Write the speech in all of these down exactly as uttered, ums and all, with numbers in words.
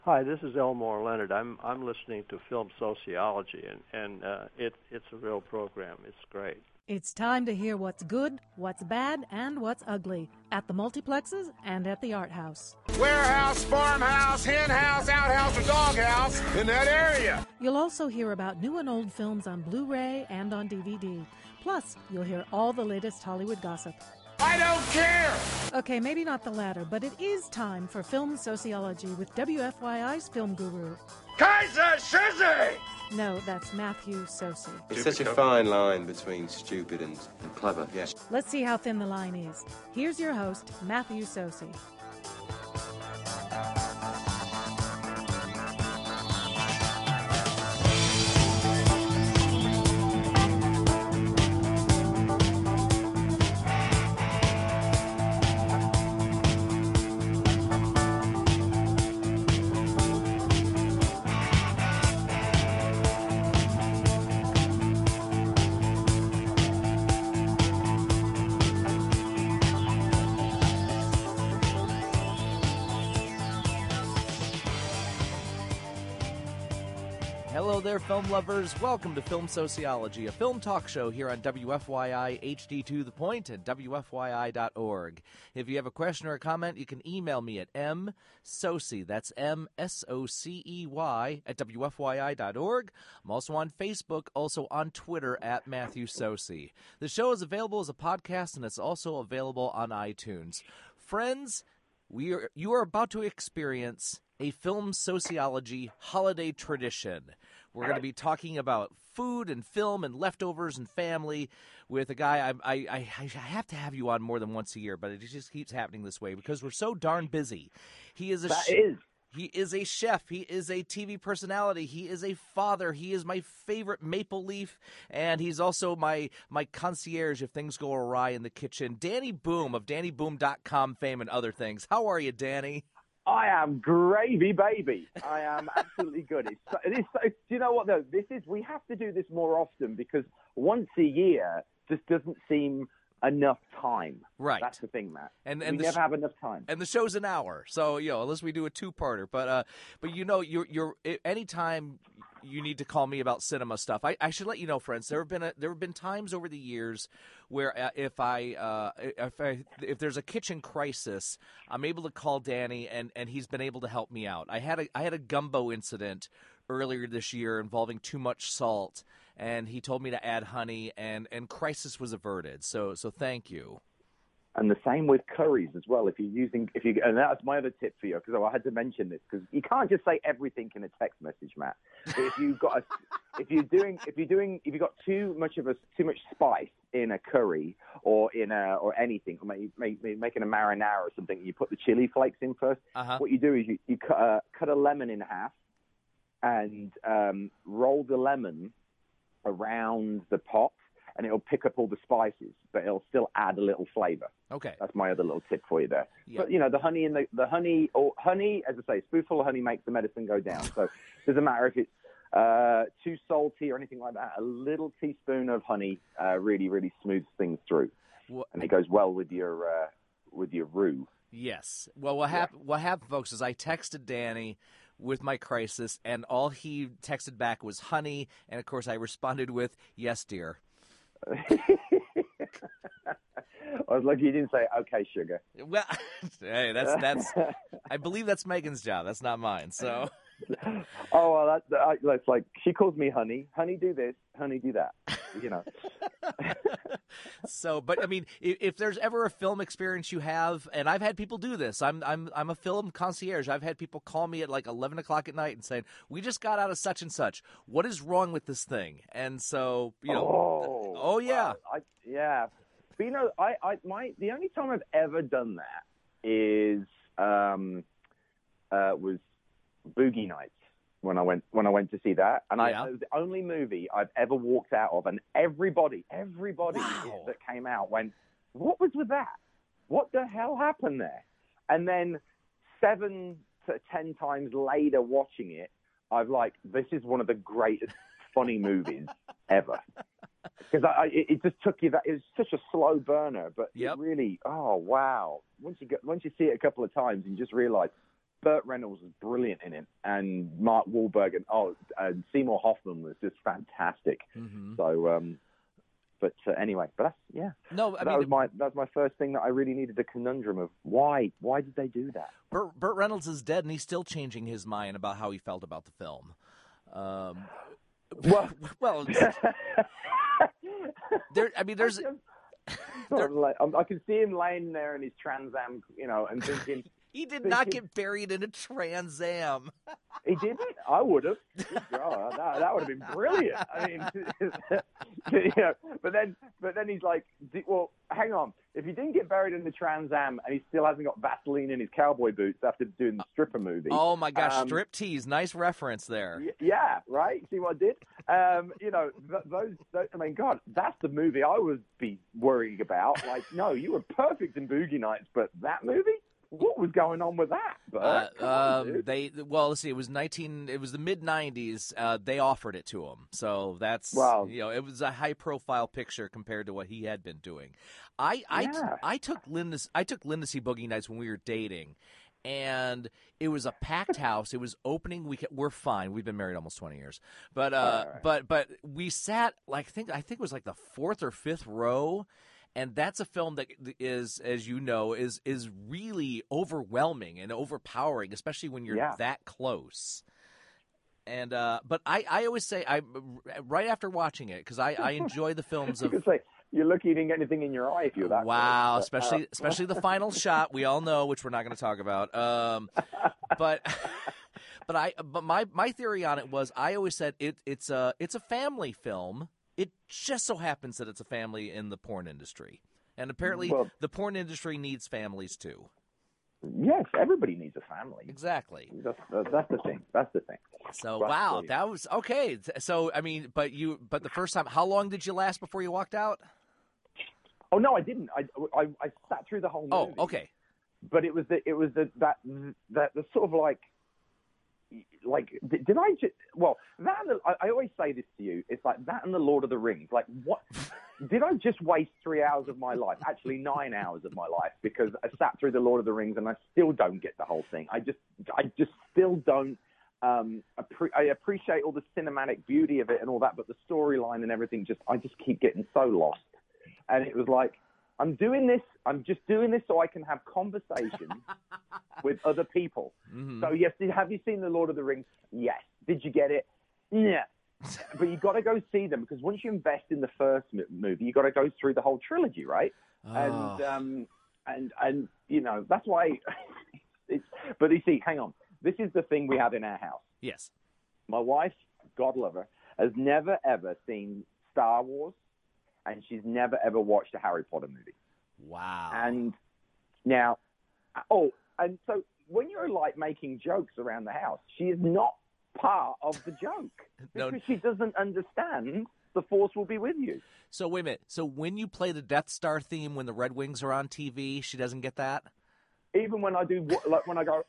Hi, this is Elmore Leonard. I'm I'm listening to Film Sociology, and and uh, it it's a real program. It's great. It's time to hear what's good, what's bad, and what's ugly at the multiplexes and at the Art House. Warehouse, farmhouse, hen house, outhouse, or doghouse in that area. You'll also hear about new and old films on Blu-ray and on D V D. Plus, you'll hear all the latest Hollywood gossip. I don't care! Okay, maybe not the latter, but it is time for Film Sociology with W F Y I's film guru. Kaiser Shizzy! No, that's Matthew Sosi. It's such a fine line between stupid and, and clever, yes. Let's see how thin the line is. Here's your host, Matthew Sosi. Hello there, film lovers. Welcome to Film Sociology, a film talk show here on W F Y I H D to the point at W F Y I dot org. If you have a question or a comment, you can email me at msocey, that's M S O C E Y, at W F Y I dot org. I'm also on Facebook, also on Twitter at Matthew Sosi. The show is available as a podcast, and it's also available on iTunes. Friends, we are you are about to experience a film sociology holiday tradition. We're going to be talking about food and film and leftovers and family with a guy I, I, I, I have to have you on more than once a year, but it just keeps happening this way because we're so darn busy. He is a that sh- is. He is a chef. He is a T V personality. He is a father. He is my favorite maple leaf, and he's also my my concierge if things go awry in the kitchen. Danny Boom of Danny Boom dot com fame and other things. How are you, Danny? I am gravy, baby. I am absolutely good. It's, so- it is so, do you know what, though? This is, we have to do this more often because once a year just doesn't seem enough time. Right. That's the thing, Matt. And and we the never sh- have enough time. And the show's an hour, so you know, unless we do a two-parter. But uh, but you know, you're you're anytime you need to call me about cinema stuff. I, I should let you know, friends. There have been a, there have been times over the years where uh, if I uh, if I, if there's a kitchen crisis, I'm able to call Danny, and, and he's been able to help me out. I had a I had a gumbo incident earlier this year involving too much salt, and he told me to add honey, and, and crisis was averted. So so thank you. And the same with curries as well. If you're using, if you, and that's my other tip for you, because I had to mention this, because you can't just say everything in a text message, Matt. But if you've got, a, if you're doing, if you're doing, if you've got too much of a, too much spice in a curry or in a, or anything, or maybe, maybe making a marinara or something, you put the chili flakes in first. Uh-huh. What you do is you, you cut a, cut a lemon in half and um, roll the lemon around the pot, and it'll pick up all the spices, but it'll still add a little flavor. Okay. That's my other little tip for you there. Yep. But, you know, the honey and the, the honey, or honey, as I say, a spoonful of honey makes the medicine go down. So it doesn't matter if it's uh, too salty or anything like that. A little teaspoon of honey uh, really, really smooths things through. Well, and it goes well with your uh, with your roux. Yes. Well, what, hap- what happened, folks, is I texted Danny with my crisis, and all he texted back was honey, and, of course, I responded with, yes, dear. I was lucky you didn't say, okay, sugar. Well, hey, that's, that's, I believe that's Megan's job. That's not mine, so. Oh, well, that, that, that's like, she calls me honey. Honey, do this. Honey, do that. You know. So, but I mean, if, if there's ever a film experience you have, and I've had people do this, I'm I'm I'm a film concierge. I've had people call me at like eleven o'clock at night and saying, "We just got out of such and such. What is wrong with this thing?" And so, you know, oh, oh yeah, well, I, yeah. But you know, I, I my the only time I've ever done that is um uh was Boogie Nights. When I went when I went to see that, and Yeah. I it was the only movie I've ever walked out of, and everybody, everybody Wow. that came out went, "What was with that? What the hell happened there?" And then seven to ten times later, watching it, I've like, this is one of the greatest funny movies ever. Because I, I, it it just took you that it was such a slow burner, but Yep. it really, oh wow! Once you get once you see it a couple of times, you just realize, Burt Reynolds was brilliant in it, and Mark Wahlberg and oh, and Seymour Hoffman was just fantastic. Mm-hmm. So, um, but uh, anyway, but that's yeah. No, I that mean, was my that was my first thing that I really needed a conundrum of why why did they do that? Burt, Burt Reynolds is dead, and he's still changing his mind about how he felt about the film. Um, well, well, there. I mean, there's. there, like, I can see him laying there in his Trans Am, you know, and thinking. He did thinking, not get buried in a Trans Am. He didn't? I would have. Oh, that, that would have been brilliant. I mean, you know, but then, but then he's like, well, hang on. If he didn't get buried in the Trans Am and he still hasn't got Vaseline in his cowboy boots after doing the stripper movie. Oh my gosh, um, striptease. Nice reference there. Y- yeah, right? See what I did? Um, you know, th- those, those, I mean, God, that's the movie I would be worrying about. Like, no, you were perfect in Boogie Nights, but that movie? What was going on with that? Uh, Come on, um, dude. they well, let's see. It was nineteen. It was the mid nineties. Uh, they offered it to him, so that's Wow. you know, it was a high profile picture compared to what he had been doing. I I, Yeah. I took Linda. I took Linda to see Boogie Nights when we were dating, and it was a packed house. It was opening weekend. We're fine. We've been married almost twenty years, but uh, All right. but but we sat like I think I think it was like the fourth or fifth row. And that's a film that is, as you know, is is really overwhelming and overpowering, especially when you're Yeah. that close. And uh, but I, I always say I right after watching it because I, I enjoy the films I of was like, you're lucky you didn't get anything in your eye if you're that wow, close. especially But, uh, especially the final shot we all know, which we're not going to talk about. Um, but but I but my, my theory on it was I always said it it's a it's a family film. It just so happens that it's a family in the porn industry. And apparently Well- the porn industry needs families too. Yes, everybody needs a family. Exactly. That's, that's the thing. That's the thing. So Right, wow, brilliant. that was okay. So I mean, but you but the first time, how long did you last before you walked out? Oh no, I didn't. I, I, I sat through the whole movie. Oh, okay. But it was the it was the that that the sort of like like did, did I just well that and the, I, I always say this to you. It's like that and the Lord of the Rings. Like what did I just waste three hours of my life? Actually, nine hours of my life because I sat through the Lord of the Rings and I still don't get the whole thing. I just I just still don't. Um, appre- I appreciate all the cinematic beauty of it and all that, but the storyline and everything just I just keep getting so lost. And it was like, I'm doing this, I'm just doing this so I can have conversations with other people. Mm-hmm. So, yes, did, have you seen The Lord of the Rings? Yes. Did you get it? Yeah. But you got to go see them because once you invest in the first m- movie, you got to go through the whole trilogy, right? Oh. And, um, and, and, you know, that's why it's, but you see, hang on. This is the thing we have in our house. Yes. My wife, God love her, has never, ever seen Star Wars, and she's never, ever watched a Harry Potter movie. Wow. And now, oh, and so when you're, like, making jokes around the house, she is not part of the joke No. because she doesn't understand the Force will be with you. So wait a minute. So when you play the Death Star theme when the Red Wings are on T V, she doesn't get that? Even when I do, like when I go,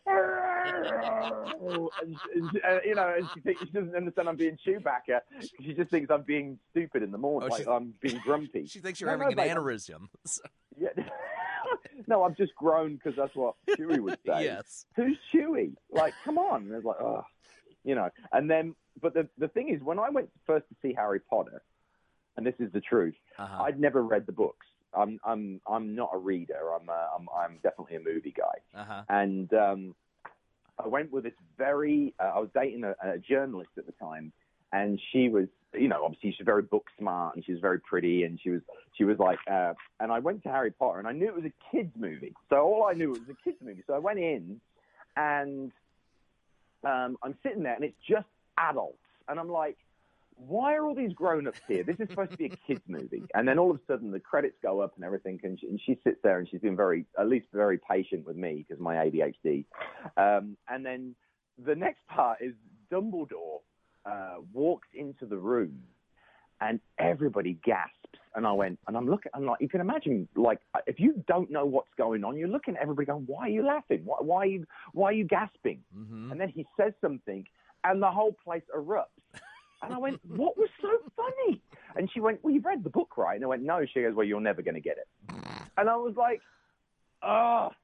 and, and, uh, you know, and she, thinks, she doesn't understand I'm being Chewbacca. She just thinks I'm being stupid in the morning, Oh, like she's- I'm being grumpy. She thinks you're No, having no, an babe, I'm- aneurysm. Yeah. No, I've just grown because that's what Chewie would say. Yes. Who's Chewie? Like, come on. And it's like, oh, you know. And then, but the the thing is, when I went first to see Harry Potter, and this is the truth, Uh-huh. I'd never read the books. I'm I'm I'm not a reader. I'm a, I'm I'm definitely a movie guy. Uh-huh. And um, I went with this very. Uh, I was dating a, a journalist at the time, and she was, you know, obviously she's very book smart, and she was very pretty, and she was she was like. Uh, and I went to Harry Potter, and I knew it was a kids movie. So all I knew was a kids movie. So I went in, and um, I'm sitting there, and it's just adults, and I'm like, why are all these grown-ups here? This is supposed to be a kids' movie. And then all of a sudden the credits go up and everything, and she, and she sits there and she's been very, at least very patient with me because of my A D H D. Um, and then the next part is Dumbledore uh, walks into the room and everybody gasps. And I went, and I'm looking, I'm like, you can imagine, like, if you don't know what's going on, you're looking at everybody going, why are you laughing? Why, why, are, you, why are you gasping? Mm-hmm. And then he says something and the whole place erupts. And I went, what was so funny? And she went, well, you've read the book, right? And I went, no. She goes, well, you're never going to get it. And I was like, oh.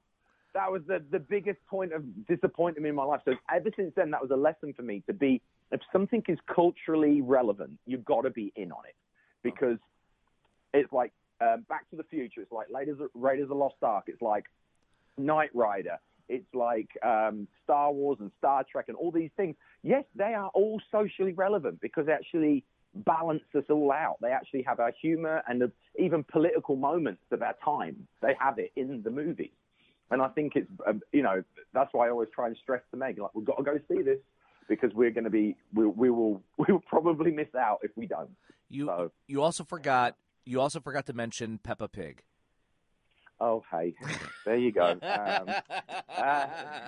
that was the, the biggest point of disappointment in my life. So ever since then, that was a lesson for me to be, if something is culturally relevant, you've got to be in on it. Because it's like uh, Back to the Future, it's like Raiders, Raiders of the Lost Ark, it's like Knight Rider, it's like um, Star Wars and Star Trek and all these things. Yes, they are all socially relevant because they actually balance us all out. They actually have our humor and the, even political moments of our time. They have it in the movies. And I think it's, um, you know, that's why I always try and stress to Meg, like, we've got to go see this because we're going to be, we, we will we will probably miss out if we don't. You so. you also forgot you also forgot to mention Peppa Pig. Oh, hey, there you go. Um, uh,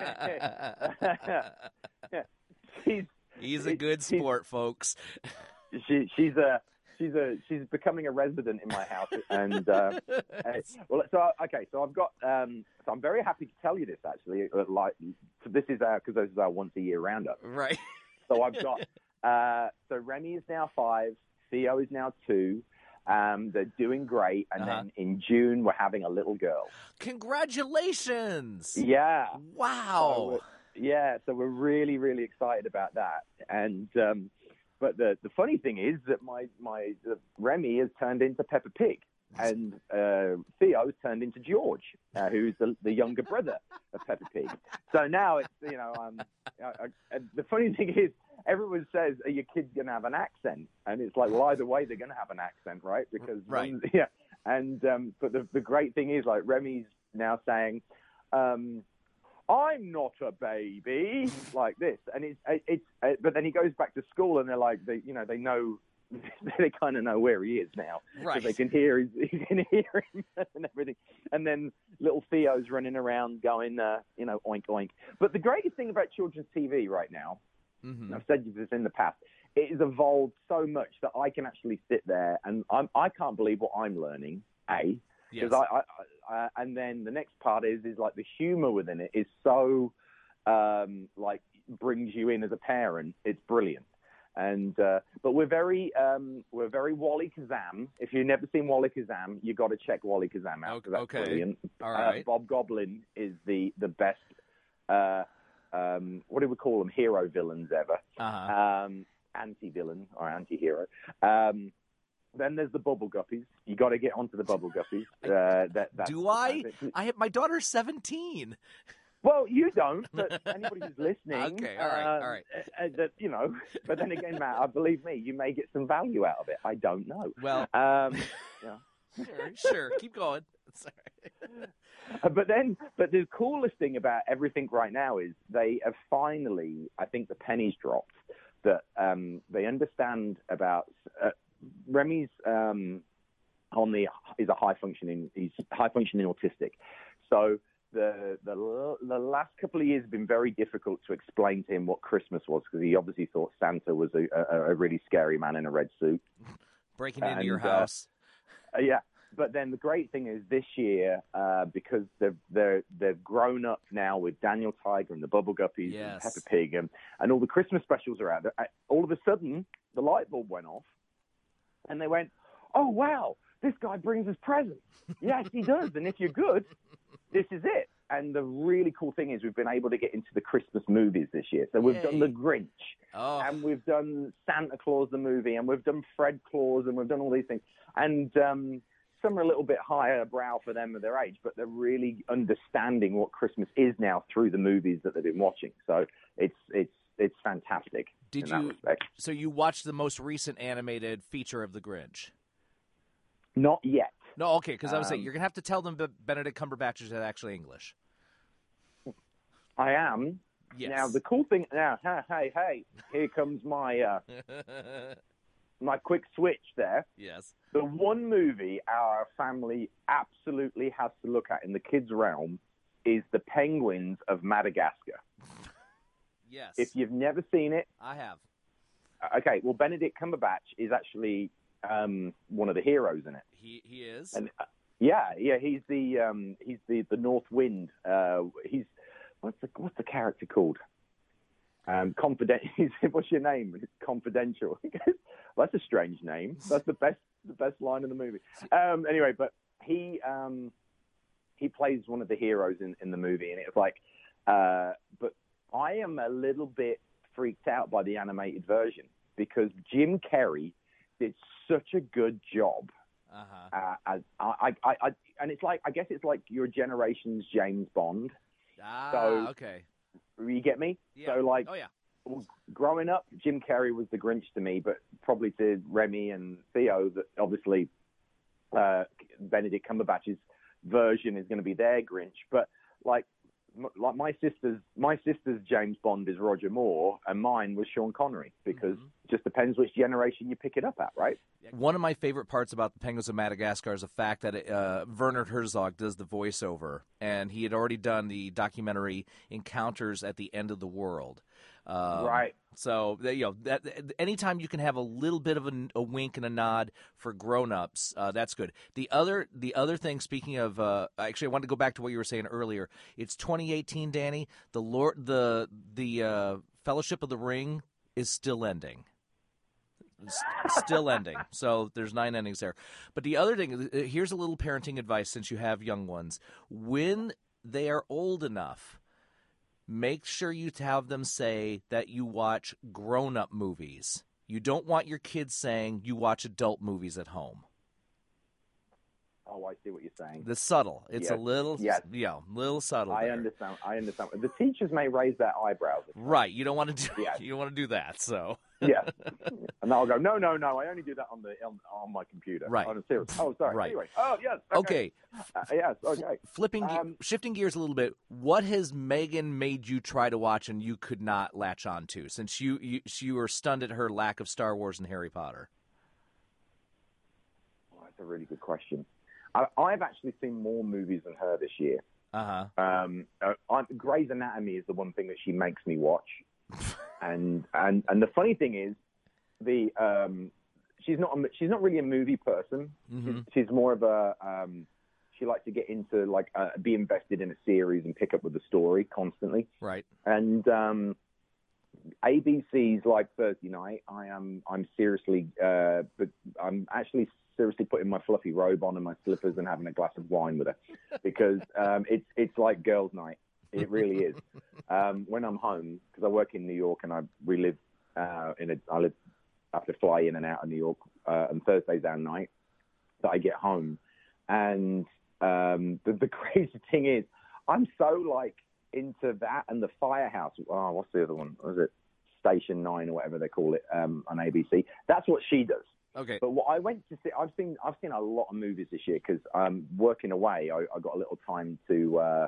she's, He's a good sport, folks. She, she's a she's a she's becoming a resident in my house, and uh, well, so okay, so I've got um, so I'm very happy to tell you this actually. Like, so this is our because this is our once a year roundup, right? So I've got uh, so Remy is now five, Theo is now two. Um, they're doing great, and uh-huh. then in June we're having a little girl. Congratulations! Yeah. Wow. So yeah, so we're really really excited about that, and. Um, But the, the funny thing is that my my uh, Remy has turned into Peppa Pig, and uh, Theo's turned into George, uh, who's the, the younger brother of Peppa Pig. So now it's you know um, I, I, the funny thing is everyone says, "Are your kids going to have an accent?" And it's like, well, either way they're going to have an accent, right? Because right, one, yeah. And um, but the the great thing is like Remy's now saying. Um, I'm not a baby, like this, and it's it's. Uh, but then he goes back to school, and they're like, they, you know, they know, they kind of know where he is now, right? They can hear, his, they can hear him and everything. And then little Theo's running around, going, uh, you know, oink oink. But the greatest thing about children's T V right now, mm-hmm. and I've said this in the past, it has evolved so much that I can actually sit there and I'm, I can't believe what I'm learning. A. Because yes. I, I, I, and then the next part is is like the humor within it is so um, like brings you in as a parent. It's brilliant, and uh, but we're very um, we're very Wally Kazam. If you've never seen Wally Kazam, you got to check Wally Kazam out. Okay, that's okay. Brilliant. All right. Uh, Bob Goblin is the the best. Uh, um, what do we call them? Hero villains ever. Uh-huh. Um, anti-villain or anti-hero. Um, Then there's the Bubble Guppies. You got to get onto the Bubble Guppies. Uh, that, that's, Do I? That's I have, my daughter's seventeen. Well, you don't, but anybody who's listening, okay, all right, uh, all right. Uh, that you know. But then again, Matt, I believe me, you may get some value out of it. I don't know. Well, um, yeah. sure, sure, keep going. Sorry. Uh, but then, but the coolest thing about everything right now is they have finally, I think, the pennies dropped that um, they understand about. Uh, Remy's um, on the is a high functioning he's high functioning autistic, so the the the last couple of years have been very difficult to explain to him what Christmas was because he obviously thought Santa was a, a, a really scary man in a red suit breaking into and, your house. Uh, uh, yeah, but then the great thing is this year uh, because they're they're they've grown up now with Daniel Tiger and the Bubble Guppies yes. and Peppa Pig and, and all the Christmas specials are out. All of a sudden, the light bulb went off. And they went, oh, wow, this guy brings us presents. Yes, he does. And if you're good, this is it. And the really cool thing is we've been able to get into the Christmas movies this year. So we've Yay. done The Grinch, oh. and we've done Santa Claus the movie, and we've done Fred Claus, and we've done all these things. And um, some are a little bit higher brow for them at their age, but they're really understanding what Christmas is now through the movies that they've been watching. So it's it's it's fantastic. Did in you? That respect. So you watched the most recent animated feature of The Grinch? Not yet. No, okay, because I was um, saying you're gonna have to tell them that Benedict Cumberbatch is actually English. I am. Yes. Now the cool thing. Now, hey, hey, hey! Here comes my uh, my quick switch. There. Yes. The one movie our family absolutely has to look at in the kids' realm is The Penguins of Madagascar. Yes. If you've never seen it, I have. Okay, well, Benedict Cumberbatch is actually um, one of the heroes in it. He he is. And uh, yeah, yeah, he's the um, he's the the North Wind. Uh, he's what's the what's the character called? Um, confident. What's your name? It's Confidential. Well, that's a strange name. That's the best the best line in the movie. Um, anyway, but he um, he plays one of the heroes in, in the movie, and it's like, uh, but I am a little bit freaked out by the animated version because Jim Carrey did such a good job. Uh-huh. Uh, as I, I, I, and it's like, I guess it's like your generation's James Bond. Ah, so, okay. You get me? Yeah. So, like, oh, yeah. well, growing up, Jim Carrey was the Grinch to me, but probably to Remy and Theo, that obviously uh, Benedict Cumberbatch's version is going to be their Grinch. But like, m- like my sister's, my sister's James Bond is Roger Moore, and mine was Sean Connery, because Mm-hmm. it just depends which generation you pick it up at, right? One of my favorite parts about the Penguins of Madagascar is the fact that uh, Werner Herzog does the voiceover, and he had already done the documentary Encounters at the End of the World. Um, Right. So, you know, that, anytime you can have a little bit of a, a wink and a nod for grown-ups, uh, that's good. The other the other thing, speaking of, uh, actually, I wanted to go back to what you were saying earlier. It's twenty eighteen, Danny. The Lord, the the uh, Fellowship of the Ring is still ending. It's still ending. So there's nine endings there. But the other thing, here's a little parenting advice since you have young ones. When they are old enough, make sure you have them say that you watch grown-up movies. You don't want your kids saying you watch adult movies at home. Oh, I see what you're saying. The subtle. It's Yes. a little, Yes. yeah, little subtle. I there. understand. I understand. The teachers may raise their eyebrows. Right. You don't want to do. Yeah. You don't want to do that. So. Yeah. And I'll go, no, no, no. I only do that on the on, on my computer. Right. On a serious. Oh, sorry. Right. Anyway. Oh, yes. Okay. Okay. Uh, yes. Okay. Flipping, ge- Um, shifting gears a little bit. What has Megan made you try to watch and you could not latch on to, since you you, you were stunned at her lack of Star Wars and Harry Potter? Oh, that's a really good question. I, I've actually seen more movies than her this year. Uh huh. Um, uh, I'm, Grey's Anatomy is the one thing that she makes me watch, and and and the funny thing is, the um, she's not a, she's not really a movie person. Mm-hmm. She's, she's more of a um, she likes to get into like uh, be invested in a series and pick up with the story constantly. Right. And um, A B C's like Thursday night. I am I'm seriously, uh, but I'm actually seriously putting my fluffy robe on and my slippers and having a glass of wine with her, because um, it's it's like girls' night. It really is. Um, when I'm home, because I work in New York and I we live uh, in a I live I have to fly in and out of New York uh, on Thursdays and night that I get home, and um, the, the crazy thing is I'm so like into that and the Firehouse. Oh, what's the other one? What is it? Station Nine or whatever they call it um, on A B C. That's what she does. Okay. But what I went to see, I've seen, I've seen a lot of movies this year because um, working away, I, I got a little time to uh,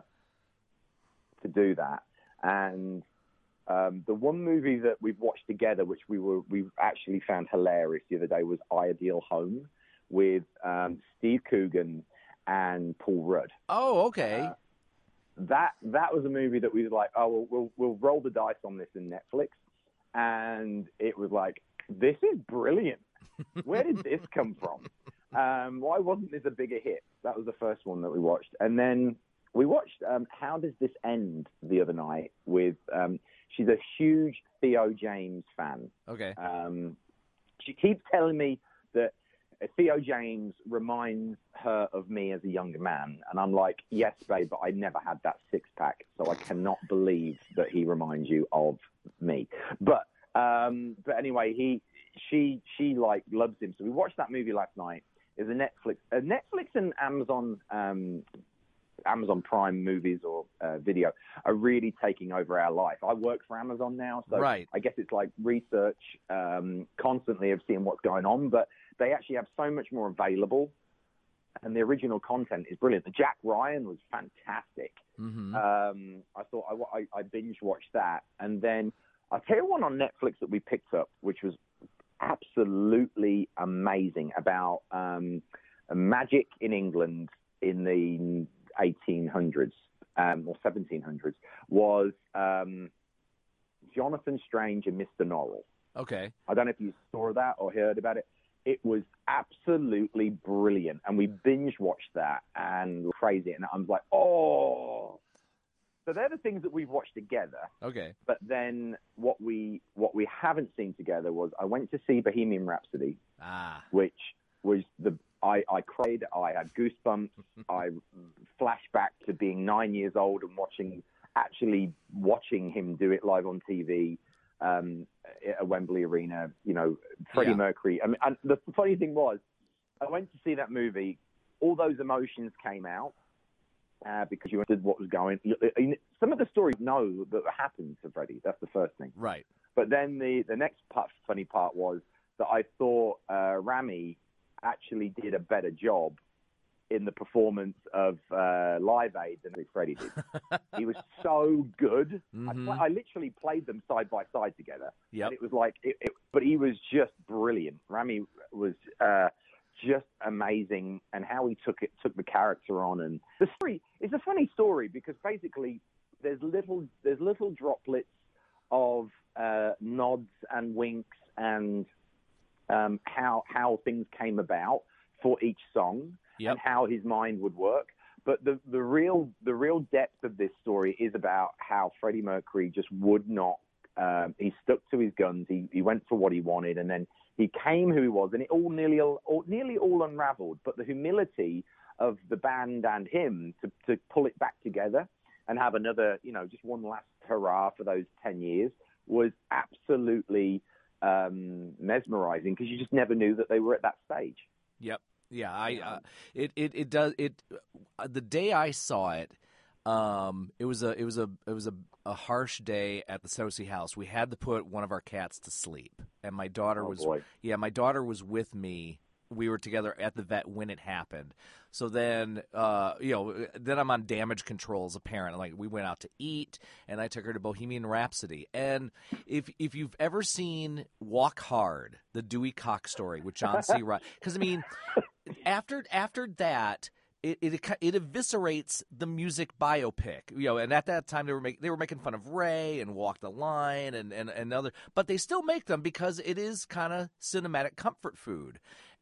to do that. And um, the one movie that we've watched together, which we were we actually found hilarious the other day, was Ideal Home with um, Steve Coogan and Paul Rudd. Oh, okay. Uh, that that was a movie that we were like, oh, we'll, we'll we'll roll the dice on this in Netflix, and it was like, this is brilliant. Where did this come from? Um, why wasn't this a bigger hit? That was the first one that we watched. And then we watched um, How Does This End the other night with, um, she's a huge Theo James fan. Okay. Um, she keeps telling me that Theo James reminds her of me as a younger man. And I'm like, yes, babe, but I never had that six-pack, so I cannot believe that he reminds you of me. But um, but anyway, he... She she like loves him, so we watched that movie last night. It's a Netflix, uh, Netflix and Amazon um, Amazon Prime movies or uh, video are really taking over our life. I work for Amazon now, so Right. I guess it's like research um, constantly of seeing what's going on. But they actually have so much more available, and the original content is brilliant. The Jack Ryan was fantastic. Mm-hmm. Um, I thought I, I, I binge watched that, and then I'll tell you one on Netflix that we picked up, which was absolutely amazing, about um, magic in England in the eighteen hundreds um, or seventeen hundreds, was um, Jonathan Strange and Mister Norrell. Okay. I don't know if you saw that or heard about it. It was absolutely brilliant, and we binge watched that and crazy. And I'm like, oh. So they're the things that we've watched together. Okay. But then what we what we haven't seen together was I went to see Bohemian Rhapsody, Ah. which was the I, I cried. I had goosebumps. I flashed back to being nine years old and watching, actually watching him do it live on T V um, at Wembley Arena. You know, Freddie Yeah. Mercury. I mean, and the funny thing was, I went to see that movie. All those emotions came out uh, because you understood what was going. Some of the stories know that happened to Freddie. That's the first thing. Right. But then the the next part, funny part was that I thought uh, Rami actually did a better job in the performance of uh, Live Aid than Freddie did. He was so good. Mm-hmm. I, pl- I literally played them side by side together. Yep. And it was like, it, it, but he was just brilliant. Rami was uh, just amazing, and how he took it, took the character on. And the story is a funny story because basically there's little, there's little droplets of uh, nods and winks and um, how how things came about for each song. Yep. And how his mind would work. But the, the real the real depth of this story is about how Freddie Mercury just would not, um, he stuck to his guns, he, he went for what he wanted, and then he came who he was, and it all nearly all, nearly all unraveled. But the humility of the band and him to, to pull it back together and have another, you know, just one last hurrah for those ten years was absolutely um, mesmerizing, because you just never knew that they were at that stage. Yep. Yeah, I uh, it, it it does it. Uh, the day I saw it, um, it was a it was a it was a, a harsh day at the Sosi house. We had to put one of our cats to sleep, and my daughter Oh, was boy. yeah, my daughter was with me. We were together at the vet when it happened. So then, uh, you know, then I'm on damage control as a parent. Like, we went out to eat, and I took her to Bohemian Rhapsody. And if if you've ever seen Walk Hard, the Dewey Cox story with John C. Reilly, because I mean, after after that. It, it it eviscerates the music biopic, you know. And at that time, they were make, they were making fun of Ray and Walk the Line and, and, and other, but they still make them because it is kind of cinematic comfort food.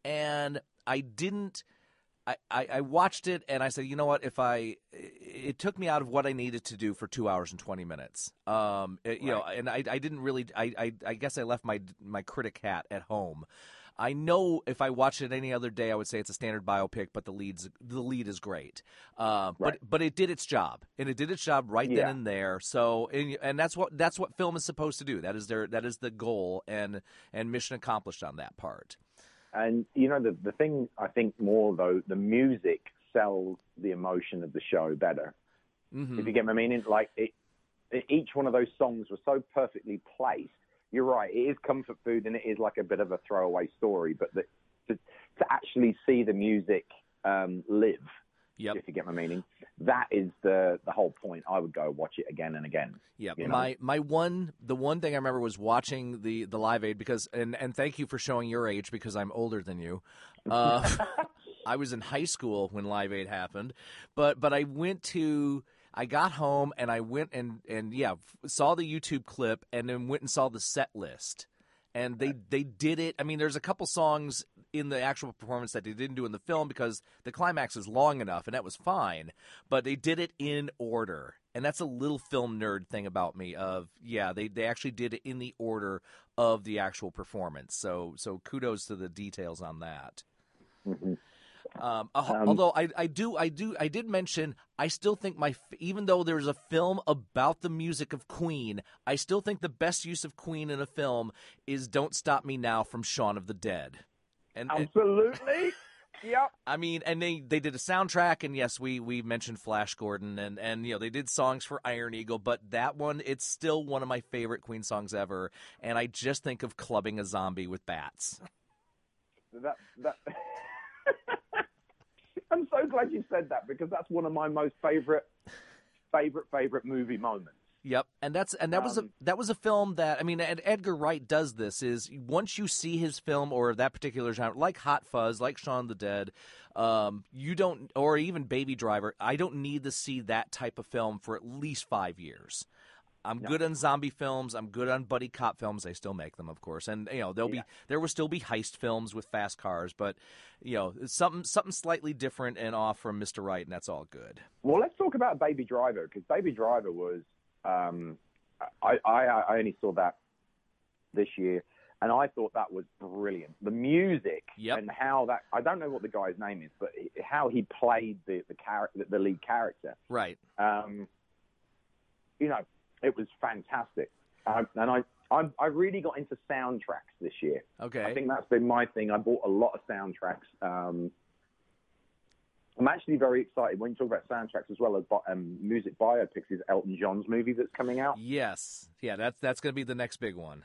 And I didn't. I, I, I watched it and I said, you know what? If I, it took me out of what I needed to do for two hours and twenty minutes. Um, it, you know, and I, I didn't really. I, I, I guess I left my my critic hat at home. I know if I watched it any other day, I would say it's a standard biopic, but the leads the lead is great. Uh, Right. But but it did its job, and it did its job right Yeah. then and there. So and, and that's what that's what film is supposed to do. That is their that is the goal, and and mission accomplished on that part. And, you know, the, the thing I think more, though, the music sells the emotion of the show better. Mm-hmm. If you get my meaning, like, it, it, each one of those songs was so perfectly placed. You're right, it is comfort food and it is like a bit of a throwaway story, but the, to, to actually see the music um, live, Yep. if you get my meaning, that is the, the whole point. I would go watch it again and again. Yeah, you know? my my one the one thing I remember was watching the, the Live Aid because and, and thank you for showing your age because I'm older than you. Uh, I was in high school when Live Aid happened, but but I went to I got home and I went and and yeah saw the YouTube clip and then went and saw the set list. And they, they did it. I mean, there's a couple songs in the actual performance that they didn't do in the film because the climax is long enough, and that was fine. But they did it in order. And that's a little film nerd thing about me of, yeah, they, they actually did it in the order of the actual performance. So so kudos to the details on that. Mm-hmm. Um, uh, Um, although I, I do I do I did mention I still think my even though there's a film about the music of Queen, I still think the best use of Queen in a film is "Don't Stop Me Now" from Shaun of the Dead. And, and Absolutely. Yep. I mean, and they, they did a soundtrack, and yes, we, we mentioned Flash Gordon, and, and you know they did songs for Iron Eagle, but that one it's still one of my favorite Queen songs ever, and I just think of clubbing a zombie with bats. That that. I'm so glad you said that because that's one of my most favorite, favorite, favorite movie moments. Yep, and that's and that was a Um, that was a film that I mean, and Edgar Wright does this. Is once you see his film or that particular genre, like Hot Fuzz, like Shaun of the Dead, um, you don't, or even Baby Driver. I don't need to see that type of film for at least five years. I'm No. good on zombie films. I'm good on buddy cop films. They still make them, of course, and you know there'll Yeah. be there will still be heist films with fast cars, but you know it's something something slightly different and off from Mister Wright, and that's all good. Well, let's talk about Baby Driver because Baby Driver was. Um, I, I I only saw that this year, And I thought that was brilliant. The music yep. and how that, I don't know what the guy's name is, but how he played the the, char- the lead character. Right. Um, you know, it was fantastic. Um, and I, I, I really got into soundtracks this year. Okay. I think that's been my thing. I bought a lot of soundtracks. Um, I'm actually very excited when you talk about soundtracks as well as um, music biopics. Is Elton John's movie that's coming out? Yes. Yeah, that's, that's going to be the next big one.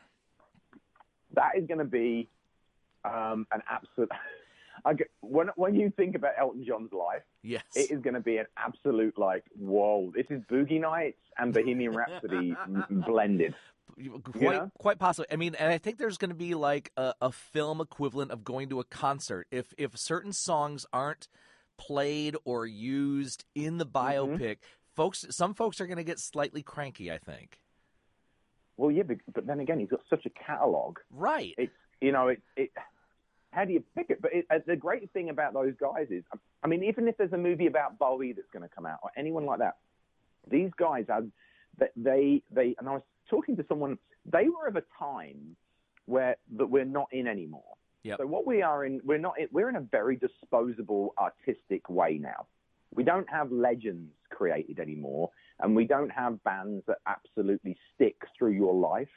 That is going to be um, an absolute. I get, when when you think about Elton John's life, yes, it is going to be an absolute like, whoa! This is Boogie Nights and Bohemian Rhapsody blended. Quite, you know? quite possibly. I mean, and I think there's going to be like a, a film equivalent of going to a concert. If if certain songs aren't played or used in the biopic, mm-hmm. folks, some folks are going to get slightly cranky, I think. Well, yeah, but, but then again, he's got such a catalog. Right. It's, you know, it, it, how do you pick it? But it, uh, the great thing about those guys is, I mean, even if there's a movie about Bowie that's going to come out or anyone like that, these guys have, they, they, and I was talking to someone, they were of a time where that we're not in anymore. Yep. So what we are in, we're not, in, we're in a very disposable, artistic way now. We don't have legends created anymore, and we don't have bands that absolutely stick through your life.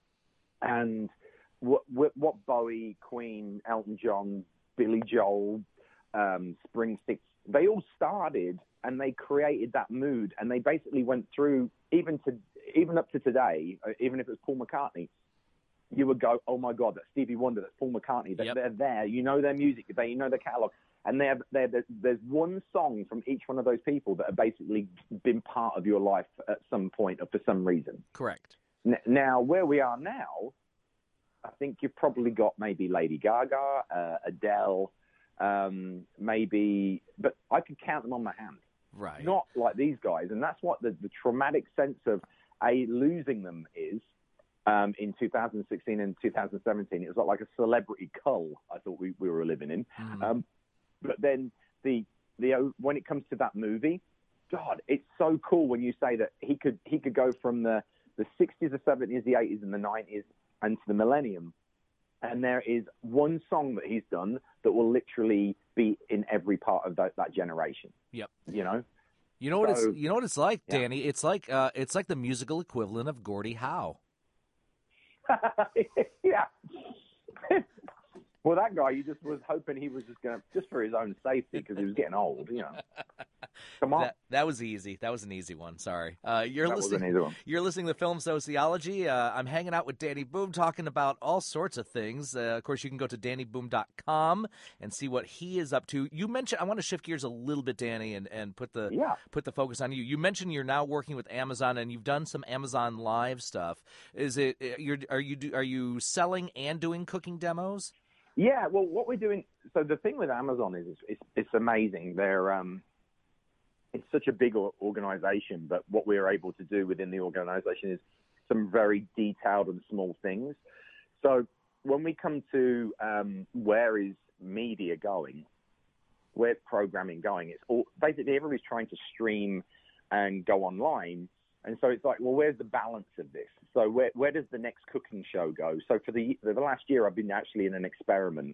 And what, what Bowie, Queen, Elton John, Billy Joel, um, Springsteen, they all started and they created that mood, and they basically went through, even to even up to today, even if it's Paul McCartney, you would go, oh my God, that's Stevie Wonder, that's Paul McCartney. They're, yep. they're there. You know their music, they, you know their catalog. And they're, they're, there's one song from each one of those people that have basically been part of your life at some point or for some reason. Correct. N- now, where we are now, I think you've probably got maybe Lady Gaga, uh, Adele, um, maybe, but I could count them on my hand. Right. Not like these guys. And that's what the, the traumatic sense of, A, losing them is. Um, in two thousand sixteen and two thousand seventeen, it was like a celebrity cull I thought we, we were living in. Mm. Um, but then the the when it comes to that movie, God, it's so cool when you say that he could he could go from the, the sixties, the seventies, the eighties, and the nineties, and to the millennium. And there is one song that he's done that will literally be in every part of that, that generation. Yep. You know. You know what so, it's you know what it's like, yeah. Danny. It's like uh, it's like the musical equivalent of Gordie Howe. yeah. Well, that guy, you just was hoping he was just going to, just for his own safety, because he was getting old, you know. Come on. That, that was easy. That was an easy one. Sorry. Uh, you're that listening. Was an easy one. You're listening to Film Sociology. Uh, I'm hanging out with Danny Boom, talking about all sorts of things. Uh, of course, you can go to danny boom dot com and see what he is up to. You mentioned. I want to shift gears a little bit, Danny, and, and put the yeah. put the focus on you. You mentioned you're now working with Amazon, and you've done some Amazon Live stuff. Is it? You're, are you are you selling and doing cooking demos? Yeah, well, what we're doing, so the thing with Amazon is it's, it's, it's amazing. They're, um, it's such a big organization, but what we're able to do within the organization is some very detailed and small things. So when we come to um, where is media going, where's programming going, it's all, basically everybody's trying to stream and go online. And so it's like, well, where's the balance of this? So where where does the next cooking show go? So for the for the last year, I've been actually in an experiment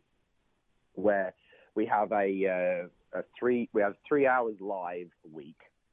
where we have a, uh, a three we have three hours live a week,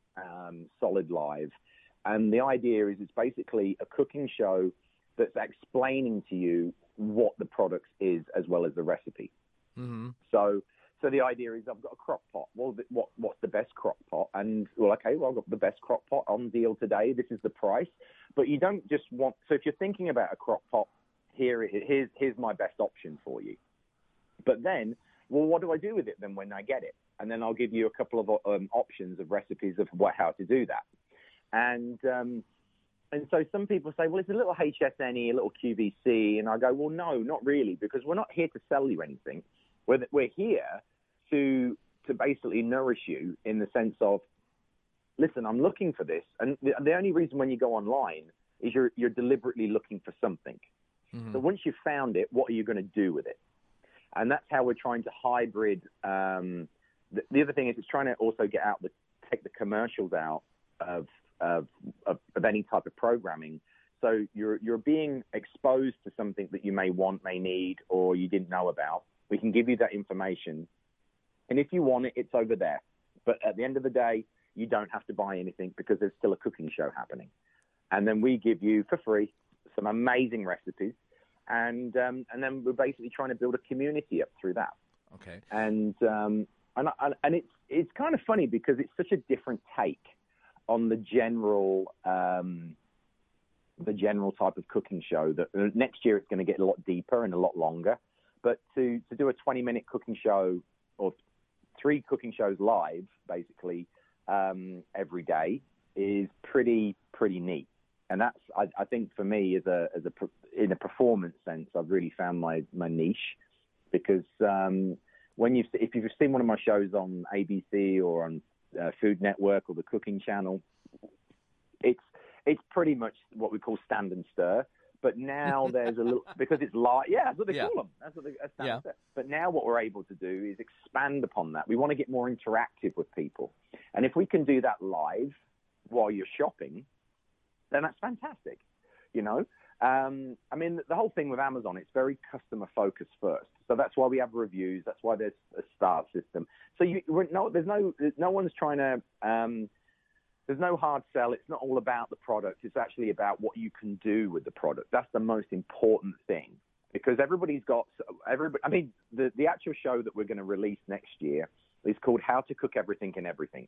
um, solid live, and the idea is it's basically a cooking show that's explaining to you what the product is as well as the recipe. Mm-hmm. So. So the idea is I've got a crock pot. Well, what, what's the best crock pot? And, well, okay, well, I've got the best crock pot on deal today. This is the price. But you don't just want – so if you're thinking about a crock pot, here, here's, here's my best option for you. But then, well, what do I do with it then when I get it? And then I'll give you a couple of um, options of recipes of what, how to do that. And um, and so some people say, well, it's a little H S N E, a little Q V C. And I go, well, no, not really, because we're not here to sell you anything. We're, we're here to to basically nourish you in the sense of, listen, I'm looking for this. And the, the only reason when you go online is you're you're deliberately looking for something. Mm-hmm. So once you've found it, what are you going to do with it? And that's how we're trying to hybrid. Um, the, the other thing is it's trying to also get out the take the commercials out of of, of of any type of programming. So you're you're being exposed to something that you may want, may need, or you didn't know about. We can give you that information. And if you want it, it's over there. But at the end of the day, you don't have to buy anything because there's still a cooking show happening. And then we give you, for free, some amazing recipes. And um, and then we're basically trying to build a community up through that. Okay. And um, and and it's it's kind of funny because it's such a different take on the general um, the general type of cooking show that uh, next year it's going to get a lot deeper and a lot longer. But to to do a twenty minute cooking show or three cooking shows live, basically um, every day, is pretty pretty neat. And that's, I, I think, for me, as a as a in a performance sense, I've really found my, my niche, because um, when you if you've seen one of my shows on A B C or on uh, Food Network or the Cooking Channel, it's it's pretty much what we call stand and stir. But now there's a little, because it's live. Yeah, that's what they yeah. call them. That's what they that's stand yeah. and stir. But now what we're able to do is expand upon that. We want to get more interactive with people, and if we can do that live while you're shopping, then that's fantastic, you know. Um, I mean, the whole thing with Amazon, it's very customer focused first. So that's why we have reviews. That's why there's a star system. So you no, there's no, no one's trying to. Um, there's no hard sell. It's not all about the product. It's actually about what you can do with the product. That's the most important thing, because everybody's got everybody. I mean, the the actual show that we're going to release next year is called How to Cook Everything and Everything,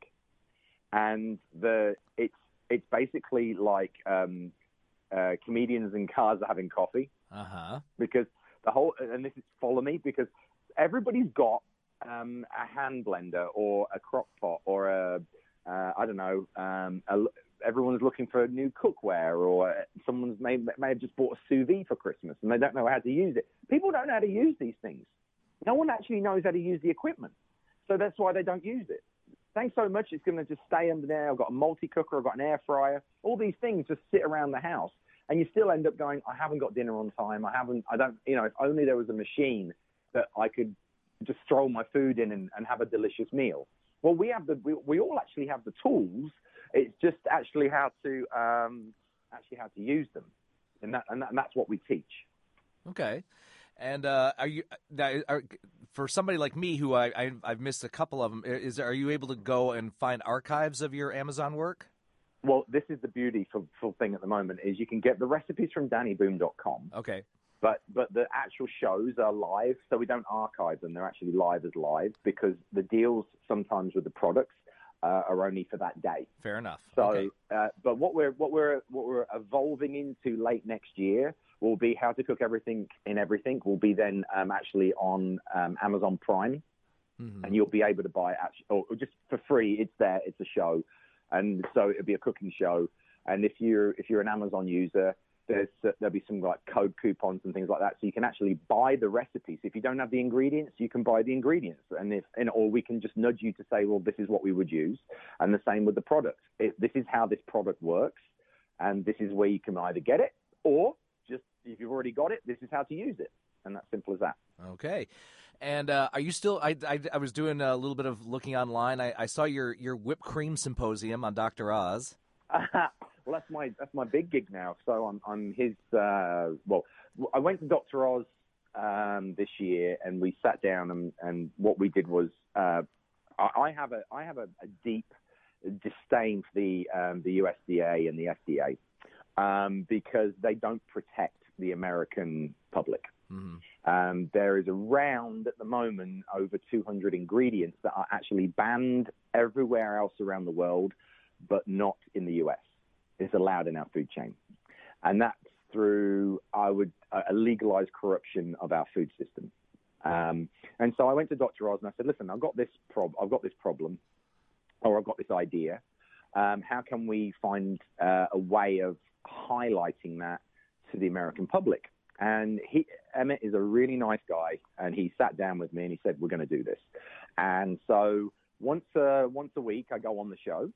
and the it's. It's basically like um, uh, comedians in cars are having coffee. Uh-huh. Because the whole, and this is follow me, because everybody's got um, a hand blender or a crock pot or a, uh, I don't know, um, a, everyone's looking for new cookware, or someone's may, may have just bought a sous vide for Christmas and they don't know how to use it. People don't know how to use these things. No one actually knows how to use the equipment. So that's why they don't use it. Thanks so much. It's going to just stay under there. I've got a multi-cooker. I've got an air fryer. All these things just sit around the house, and you still end up going, I haven't got dinner on time. I haven't, I don't, you know, if only there was a machine that I could just throw my food in and, and have a delicious meal. Well, we have the, we, we all actually have the tools. It's just actually how to, um, actually how to use them. And that, and, that, and that's what we teach. Okay. And uh, are you are, for somebody like me who I, I I've missed a couple of them? Is are you able to go and find archives of your Amazon work? Well, this is the beautiful thing at the moment, is you can get the recipes from Danny Boom dot com. Okay. But but the actual shows are live, so we don't archive them. They're actually live as live, because the deals sometimes with the products uh, are only for that day. Fair enough. So, okay. uh, but what we're what we're what we're evolving into late next year will be How to Cook Everything in Everything. Will be then um, actually on um, Amazon Prime, mm-hmm. and you'll be able to buy it actually, or just for free. It's there. It's a show, and so it'll be a cooking show. And if you're if you're an Amazon user, there's uh, there'll be some like code coupons and things like that, so you can actually buy the recipes. If you don't have the ingredients, you can buy the ingredients, and if and or we can just nudge you to say, well, this is what we would use, and the same with the product. It, this is how this product works, and this is where you can either get it, or just if you've already got it, this is how to use it, and that's simple as that. Okay. And uh, are you still? I, I, I was doing a little bit of looking online. I, I saw your, your whipped cream symposium on Doctor Oz. well, that's my that's my big gig now. So I'm I'm his. Uh, well, I went to Doctor Oz um, this year, and we sat down, and, and what we did was uh, I, I have a I have a, a deep disdain for the um, the U S D A and the F D A. Um, because they don't protect the American public. Mm-hmm. Um, there is around, at the moment, over two hundred ingredients that are actually banned everywhere else around the world, but not in the U S. It's allowed in our food chain. And that's through, I would, uh, a legalized corruption of our food system. Um, and so I went to Doctor Oz and I said, listen, I've got this prob- I've got this problem, or I've got this idea. Um, how can we find uh, a way of highlighting that to the American public? And he, Emmett is a really nice guy, and he sat down with me and he said, we're going to do this. And so once a, once a week, I go on the show.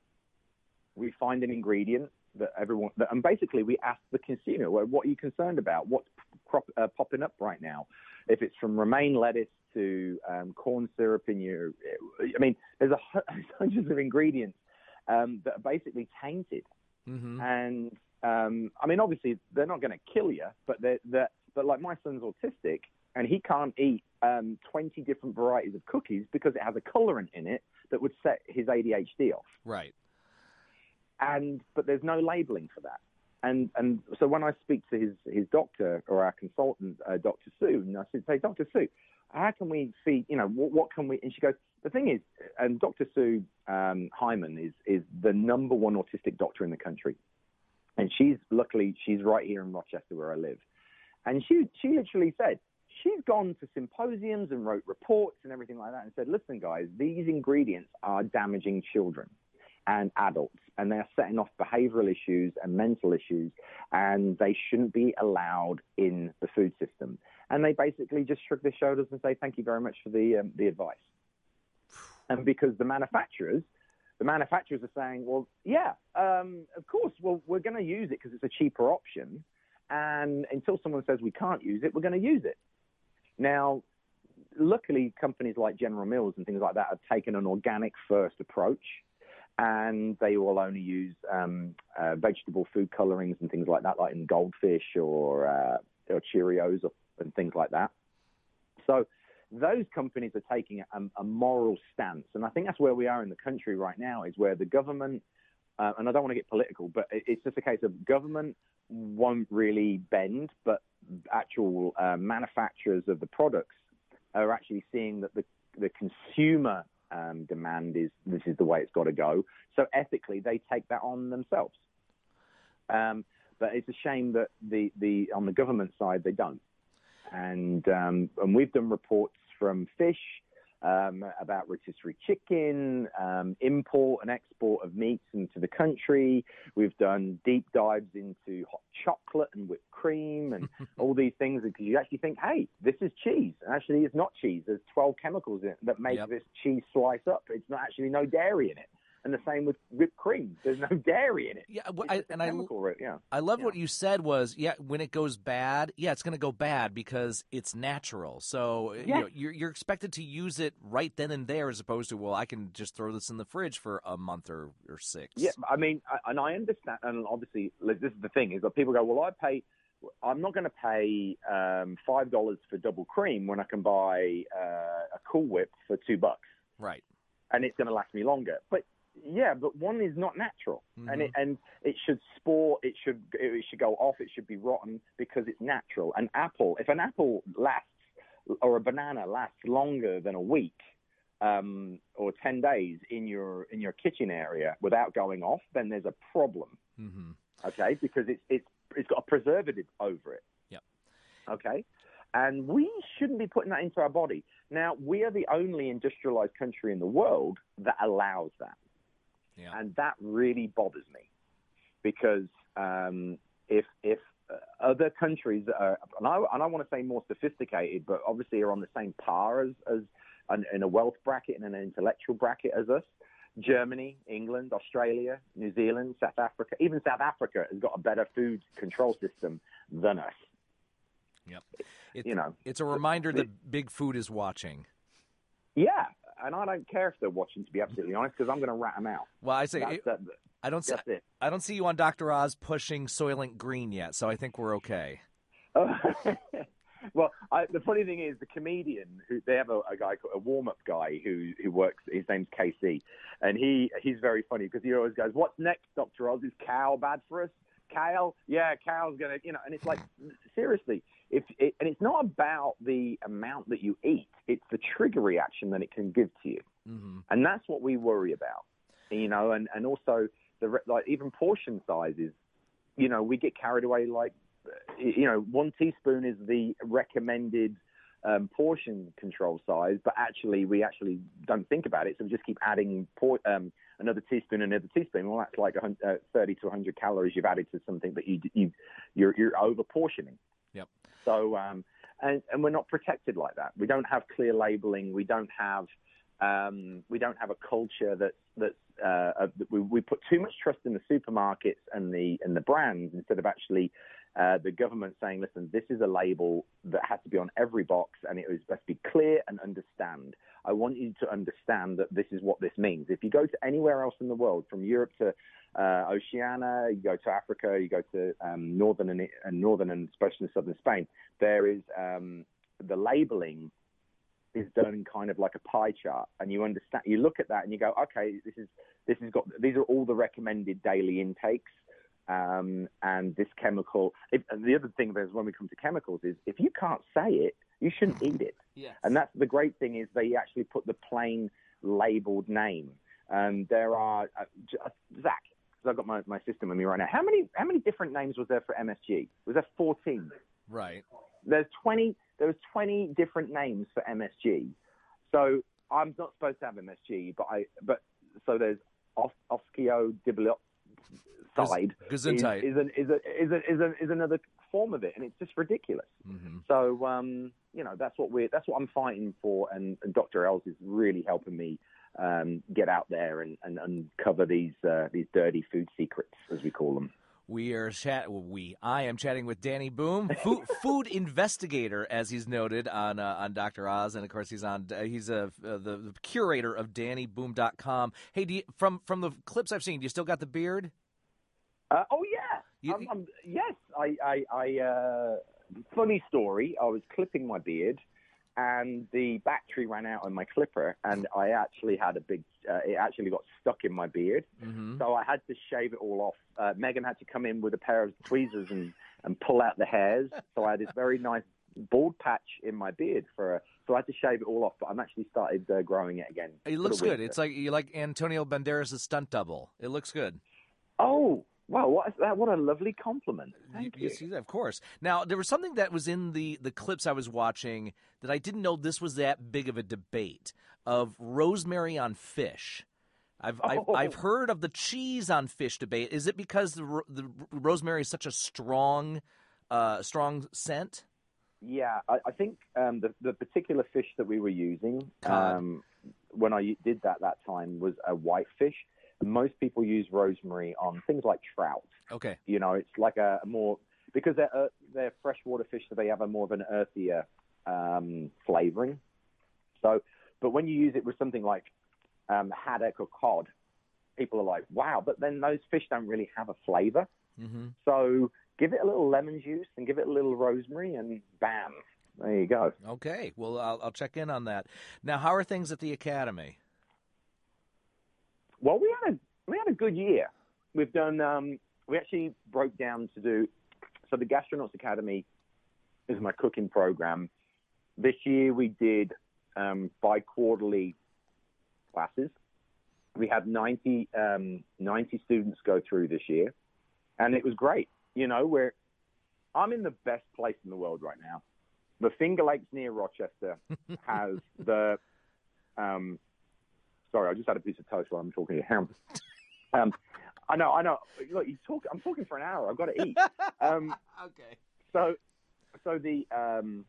We find an ingredient that everyone, that, and basically we ask the consumer, well, what are you concerned about? What's crop, uh, popping up right now? If it's from romaine lettuce to um, corn syrup in your, I mean, there's a hundreds of ingredients um, that are basically tainted. Mm-hmm. And Um, I mean, obviously, they're not going to kill you, but they're, they're, but like my son's autistic, and he can't eat um, twenty different varieties of cookies because it has a colorant in it that would set his A D H D off. Right. And but there's no labeling for that. And and so when I speak to his, his doctor or our consultant, uh, Doctor Sue, and I said, say, Doctor Sue, how can we feed, you know, what, what can we, and she goes, the thing is, and Doctor Sue um, Hyman is, is the number one autistic doctor in the country. And she's, luckily, she's right here in Rochester where I live. And she, she literally said, she's gone to symposiums and wrote reports and everything like that and said, listen, guys, these ingredients are damaging children and adults, and they're setting off behavioral issues and mental issues, and they shouldn't be allowed in the food system. And they basically just shrug their shoulders and say, thank you very much for the um, the advice. And because the manufacturers, the manufacturers are saying, well, yeah, um, of course, well, we're going to use it because it's a cheaper option. And until someone says we can't use it, we're going to use it. Now, luckily, companies like General Mills and things like that have taken an organic first approach, and they will only use um, uh, vegetable food colorings and things like that, like in Goldfish or, uh, or Cheerios or, and things like that. So those companies are taking a, a moral stance, and I think that's where we are in the country right now, is where the government, uh, and I don't want to get political, but it, it's just a case of government won't really bend, but actual uh, manufacturers of the products are actually seeing that the, the consumer um, demand is this is the way it's got to go. So ethically, they take that on themselves. Um, but it's a shame that the, the on the government side, they don't. And um, and we've done reports from Fish um, about rotisserie chicken, um, import and export of meats into the country. We've done deep dives into hot chocolate and whipped cream and all these things, because you actually think, hey, this is cheese. And actually, it's not cheese. There's twelve chemicals in it that make Yep. this cheese slice up. It's not actually no dairy in it. And the same with whipped cream. There's no dairy in it. Yeah, well, It's I, just a and I, chemical route, yeah. I love Yeah. what you said was, yeah, when it goes bad, yeah, it's going to go bad because it's natural. So you Yeah. know, you're, you're expected to use it right then and there, as opposed to, well, I can just throw this in the fridge for a month or, or six. Yeah, I mean, I- and I understand, and obviously, like, this is the thing, is that people go, well, I pay, I'm not going to pay um, five dollars for double cream when I can buy uh, a Cool Whip for two bucks. Right. And it's going to last me longer. But, yeah, but one is not natural, Mm-hmm. and it and it should spore, it should it should go off, it should be rotten because it's natural. An apple, if an apple lasts, or a banana lasts longer than a week, um, or ten days in your in your kitchen area without going off, then there's a problem. Mm-hmm. Okay, because it's it's it's got a preservative over it. Yep. Okay, and we shouldn't be putting that into our body. Now, we are the only industrialized country in the world that allows that. Yeah. And that really bothers me, because um, if if uh, other countries are, and I, and I want to say more sophisticated, but obviously are on the same par as, as an, in a wealth bracket and an intellectual bracket as us, Germany, England, Australia, New Zealand, South Africa, even South Africa has got a better food control system than us. Yep. It, You know, it's a reminder that big food is watching. yeah. And I don't care if they're watching, to be absolutely honest, because I'm going to rat them out. Well, I say That's, it, that, I don't see, that's it. I don't see you on Doctor Oz pushing Soylent Green yet, so I think we're okay. Well, I, the funny thing is, the comedian who they have a, a guy, a warm-up guy who who works. His name's K C, and he he's very funny because he always goes, "What's next, Doctor Oz? Is cow bad for us? Kale? Yeah, cow's gonna, you know." And it's like, seriously, if it, and it's not about the amount that you eat; it's the trigger reaction that it can give to you, Mm-hmm. and that's what we worry about, you know. And and also the like even portion sizes, you know, we get carried away like. You know, one teaspoon is the recommended um, portion control size, but actually we actually don't think about it, so we just keep adding por- um, another teaspoon, another teaspoon. Well, that's like one hundred, uh, thirty to one hundred calories you've added to something that you, you you're you're over portioning. Yep. So um, and and we're not protected like that. We don't have clear labeling. We don't have um, we don't have a culture that that uh, we, we put too much trust in the supermarkets and the and the brands instead of actually. Uh, the government saying, listen, this is a label that has to be on every box, and it must be clear and understand. I want you to understand that this is what this means. If you go to anywhere else in the world, from Europe to uh, Oceania, you go to Africa, you go to um, northern and, and northern and especially southern Spain, there is um, the labeling is done in kind of like a pie chart, and you understand. You look at that and you go, okay, this is this has got these are all the recommended daily intakes. Um, and this chemical, if, and the other thing is when we come to chemicals is if you can't say it, you shouldn't eat it. Yes. And that's the great thing is they actually put the plain labeled name. Um, there are, uh, Zach, because I've got my, my system with me right now. How many how many different names was there for M S G? Was there fourteen? Right. There's twenty. There was twenty different names for M S G. So I'm not supposed to have M S G, but I but so there's off, osciodiblot. Side is, is, is, an, is, a, is, a, is, a, is another form of it, and it's just ridiculous. Mm-hmm. So, um, you know, that's what we're that's what I'm fighting for, and, and Doctor Els is really helping me um, get out there and, and uncover these uh, these dirty food secrets, as we call them. We are chat. We. I am chatting with Danny Boom, food, food investigator, as he's noted on uh, on Doctor Oz, and of course he's on. Uh, he's a uh, the, the curator of Danny Boom dot com. Hey, do you, from from the clips I've seen, do you still got the beard? Uh, oh yeah, you, I'm, I'm, yes. I, I, I uh, funny story. I was clipping my beard, and the battery ran out on my clipper, and I actually had a big. Uh, it actually got stuck in my beard, mm-hmm. so I had to shave it all off. Uh, Megan had to come in with a pair of tweezers and, and pull out the hairs. So I had this very nice bald patch in my beard for. A, so I had to shave it all off, but I'm actually started uh, growing it again. It looks good. It's like you like Antonio Banderas' stunt double. It looks good. Oh. Wow, what is that? What a lovely compliment. Thank you. you. See that, of course. Now, there was something that was in the, the clips I was watching that I didn't know this was that big of a debate of rosemary on fish. I've oh. I've, I've heard of the cheese on fish debate. Is it because the, the rosemary is such a strong uh, strong scent? Yeah, I, I think um, the the particular fish that we were using um, when I did that that time was a whitefish. Most people use rosemary on things like trout. Okay. You know, it's like a, a more, because they're, uh, they're freshwater fish, so they have a more of an earthier um, flavoring. So, but when you use it with something like um, haddock or cod, people are like, wow, but then those fish don't really have a flavor. Mm-hmm. So give it a little lemon juice and give it a little rosemary and bam, there you go. Okay. Well, I'll, I'll check in on that. Now, how are things at the Academy? Well, we had a we had a good year. We've done. Um, we actually broke down to do. So the Gastronauts Academy is my cooking program. This year we did um, bi-quarterly classes. We had ninety, um, ninety students go through this year, and it was great. You know, we're I'm in the best place in the world right now. The Finger Lakes near Rochester has the. Um, Sorry, I just had a piece of toast while I'm talking to him. Um, I know, I know. Look, you talk. I'm talking for an hour. I've got to eat. Um, okay. So, so the, um,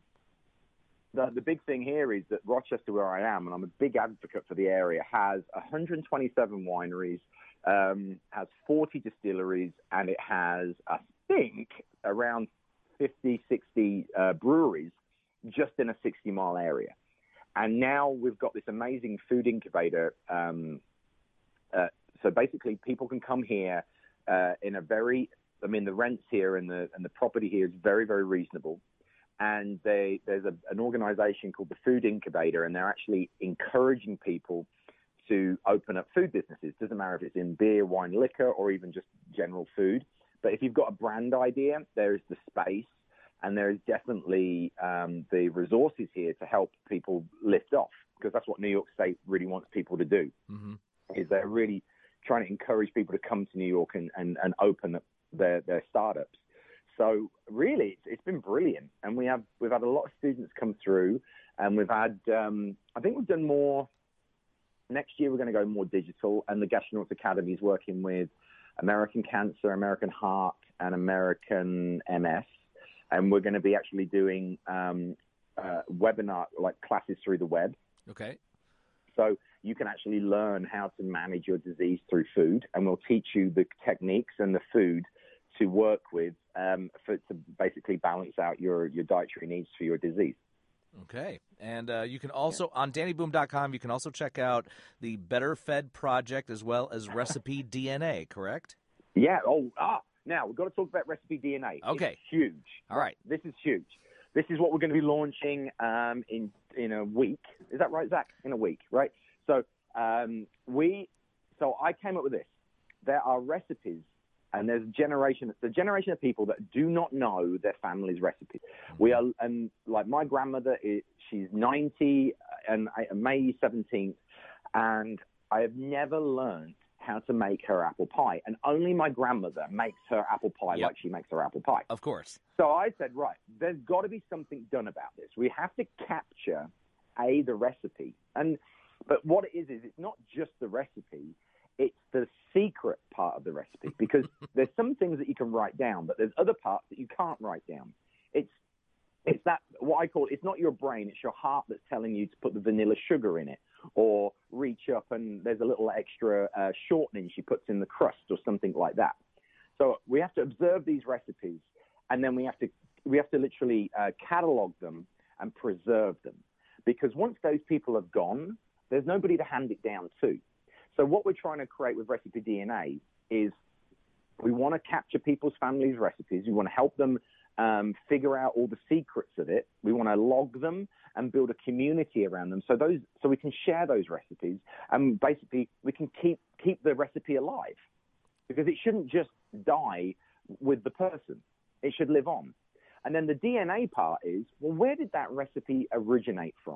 the the big thing here is that Rochester, where I am, and I'm a big advocate for the area, has one hundred twenty-seven wineries, um, has forty distilleries, and it has, I think, around fifty, sixty uh, breweries just in a sixty mile area. And now we've got this amazing food incubator. Um, uh, so basically, people can come here uh, in a very, I mean, the rents here and the and the property here is very, very reasonable. And they, there's a, an organization called the Food Incubator, and they're actually encouraging people to open up food businesses. Doesn't matter if it's in beer, wine, liquor, or even just general food. But if you've got a brand idea, there is the space. And there is definitely um, the resources here to help people lift off, because that's what New York State really wants people to do. Mm-hmm. Is they're really trying to encourage people to come to New York and, and, and open up their, their startups. So really, it's, it's been brilliant, and we have we've had a lot of students come through, and we've had um, I think we've done more. Next year, we're going to go more digital, and the Gastronauts Academy is working with American Cancer, American Heart, and American M S. And we're going to be actually doing um, uh, webinar, like classes through the web. Okay. So you can actually learn how to manage your disease through food, and we'll teach you the techniques and the food to work with um, for, to basically balance out your, your dietary needs for your disease. Okay. And uh, you can also, yeah. on Danny Boom dot com, you can also check out the Better Fed Project as well as Recipe D N A, correct? Yeah. Oh, ah. Now, we've got to talk about Recipe D N A. Okay. It's huge. All right. This is huge. This is what we're going to be launching um, in in a week. Is that right, Zach? In a week, right? So um, we, so I came up with this. There are recipes, and there's a generation, the generation of people that do not know their family's recipes. We are, and like my grandmother, is, she's ninety, and May seventeenth, and I have never learned how to make her apple pie, and only my grandmother makes her apple pie yep. like she makes her apple pie. Of course. So I said, right, there's got to be something done about this. We have to capture, A, the recipe, and but what it is is it's not just the recipe, it's the secret part of the recipe, because there's some things that you can write down, but there's other parts that you can't write down. It's it's that, what I call, it's not your brain, it's your heart that's telling you to put the vanilla sugar in it, or reach up and there's a little extra uh, shortening she puts in the crust or something like that. So we have to observe these recipes, and then we have to we have to literally uh, catalog them and preserve them, because once those people have gone, there's nobody to hand it down to. So what we're trying to create with Recipe D N A is we want to capture people's families' recipes. We want to help them um, figure out all the secrets of it. We want to log them and build a community around them, so those so we can share those recipes, and basically we can keep keep the recipe alive, because it shouldn't just die with the person. It should live on. And then the D N A part is, well, where did that recipe originate from?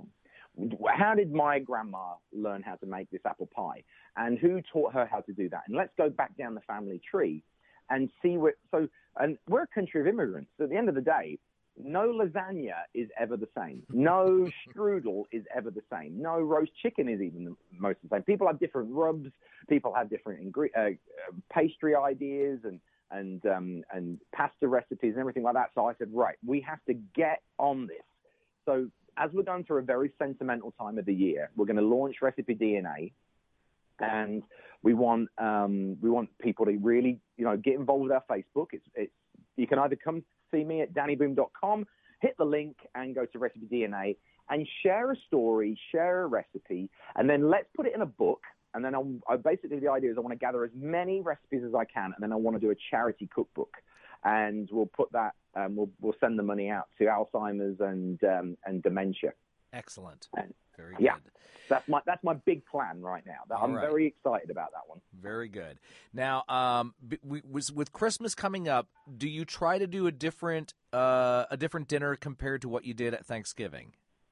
How did my grandma learn how to make this apple pie? And who taught her how to do that? And let's go back down the family tree and see where, so, and we're a country of immigrants. So at the end of the day, no lasagna is ever the same. No strudel is ever the same. No roast chicken is even the, most of the same. People have different rubs. People have different ingre- uh, pastry ideas and, and, um, and pasta recipes and everything like that. So I said, right, we have to get on this. So as we're going through a very sentimental time of the year, we're going to launch Recipe D N A, and we want um, we want people to really, you know, get involved with our Facebook. It's it's you can either come see me at danny boom dot com, hit the link, and go to Recipe D N A and share a story, share a recipe, and then let's put it in a book. And then I'll, I basically the idea is I want to gather as many recipes as I can, and then I want to do a charity cookbook, and we'll put that. Um, we'll we'll send the money out to Alzheimer's and um, and dementia. Excellent. And, very yeah, good. That's my that's my big plan right now. All I'm right. very excited about that one. Very good. Now, um, we, with Christmas coming up, do you try to do a different uh, a different dinner compared to what you did at Thanksgiving?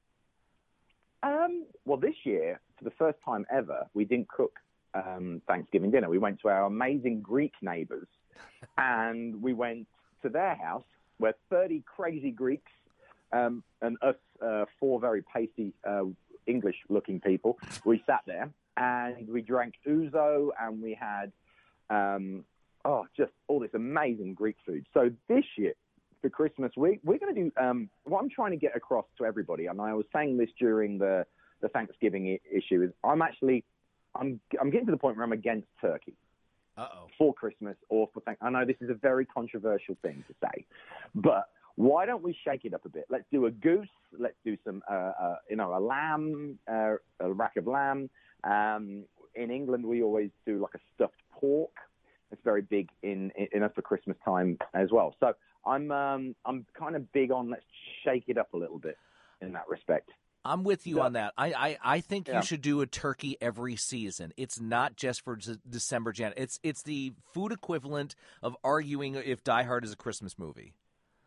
Um, well, this year, for the first time ever, we didn't cook um, Thanksgiving dinner. We went to our amazing Greek neighbors, and we went to their house, where thirty crazy Greeks um, and us uh, four very pasty uh, English-looking people, we sat there and we drank ouzo, and we had um, oh, just all this amazing Greek food. So this year, for Christmas, we, we're going to do um, what I'm trying to get across to everybody, and I was saying this during the, the Thanksgiving I- issue, is I'm actually I'm I'm getting to the point where I'm against turkey. Uh-oh. For Christmas or for Thanksgiving. I know this is a very controversial thing to say, but why don't we shake it up a bit? Let's do a goose. Let's do some, uh, uh, you know, a lamb, uh, a rack of lamb. Um, in England, we always do like a stuffed pork. It's very big in in, in us for Christmas time as well. So I'm um, I'm kind of big on let's shake it up a little bit in that respect. I'm with you Yeah. on that. I, I, I think Yeah. you should do a turkey every season. It's not just for D- December, January. It's it's the food equivalent of arguing if Die Hard is a Christmas movie.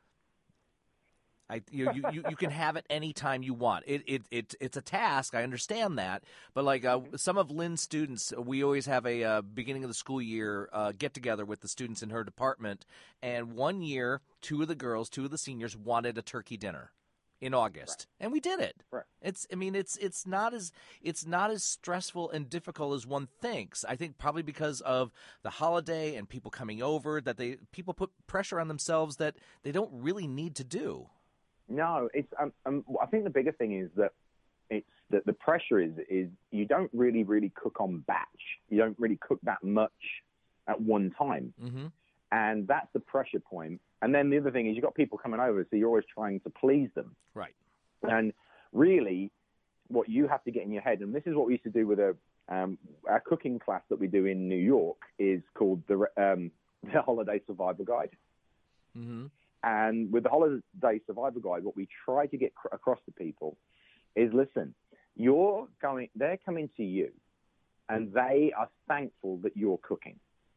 I, you, you, you, you can have it any time you want. It, it, it, it's a task. I understand that. But like uh, some of Lynn's students, we always have a uh, beginning of the school year uh, get-together with the students in her department. And one year, two of the girls, two of the seniors wanted a turkey dinner in August, right. And we did it. Right. It's, I mean, it's it's not as it's not as stressful and difficult as one thinks. I think probably because of the holiday and people coming over that they people put pressure on themselves that they don't really need to do. No, it's. Um, um, I think the bigger thing is that it's that the pressure is is you don't really really cook on batch. You don't really cook that much at one time, Mm-hmm. and that's the pressure point. And then the other thing is you've got people coming over, so you're always trying to please them. Right. And really, what you have to get in your head, and this is what we used to do with a um, our cooking class that we do in New York, is called the um, the Holiday Survival Guide. Mm-hmm. And with the Holiday Survival Guide, what we try to get cr- across to people is, listen, you're going, they're coming to you, and they are thankful that you're cooking.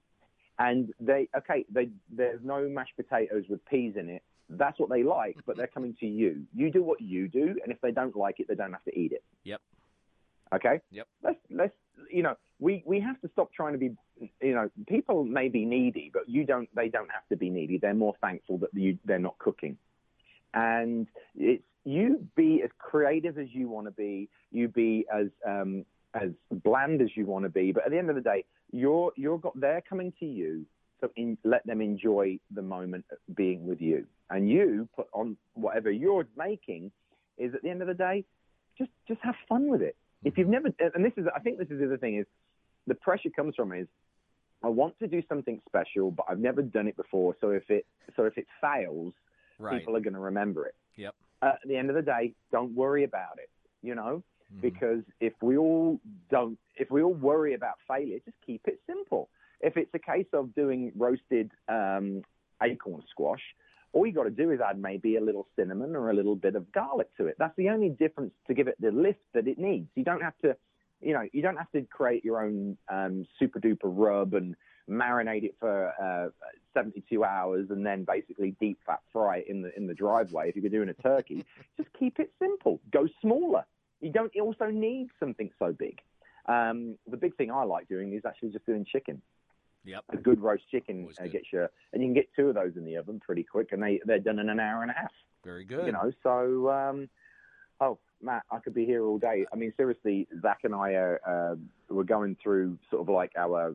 And they, okay, they, there's no mashed potatoes with peas in it. That's what they like, but they're coming to you. You do what you do, and if they don't like it, they don't have to eat it. Yep. Okay? Yep. Let's, let's, you know, we, we have to stop trying to be, you know, people may be needy, but you don't, they don't have to be needy. They're more thankful that you, they're not cooking. And it's, you be as creative as you want to be, you be as, um, as bland as you want to be, but at the end of the day, you're, you're got, they're coming to you, so in, let them enjoy the moment of being with you. And you put on whatever you're making is, at the end of the day, just, just have fun with it. If you've never, and this is, I think this is the other thing, is the pressure comes from is, I want to do something special, but I've never done it before. So if it, so if it fails, Right. people are going to remember it. Yep. Uh, at the end of the day, don't worry about it, you know, Mm-hmm. because if we all don't, if we all worry about failure, just keep it simple. If it's a case of doing roasted um, acorn squash, all you got to do is add maybe a little cinnamon or a little bit of garlic to it. That's the only difference to give it the lift that it needs. You don't have to, you know, you don't have to create your own um, super duper rub and marinate it for uh, seventy-two hours and then basically deep fat fry it in the in the driveway. If you're doing a turkey, just keep it simple. Go smaller. You don't also need something so big. Um, the big thing I like doing is actually just doing chicken. Yep. A good roast chicken uh, good. gets you, and you can get two of those in the oven pretty quick, and they they're done in an hour and a half. Very good. You know, so um, oh Matt, I could be here all day. I mean, seriously, Zach and I are uh, we're going through sort of like our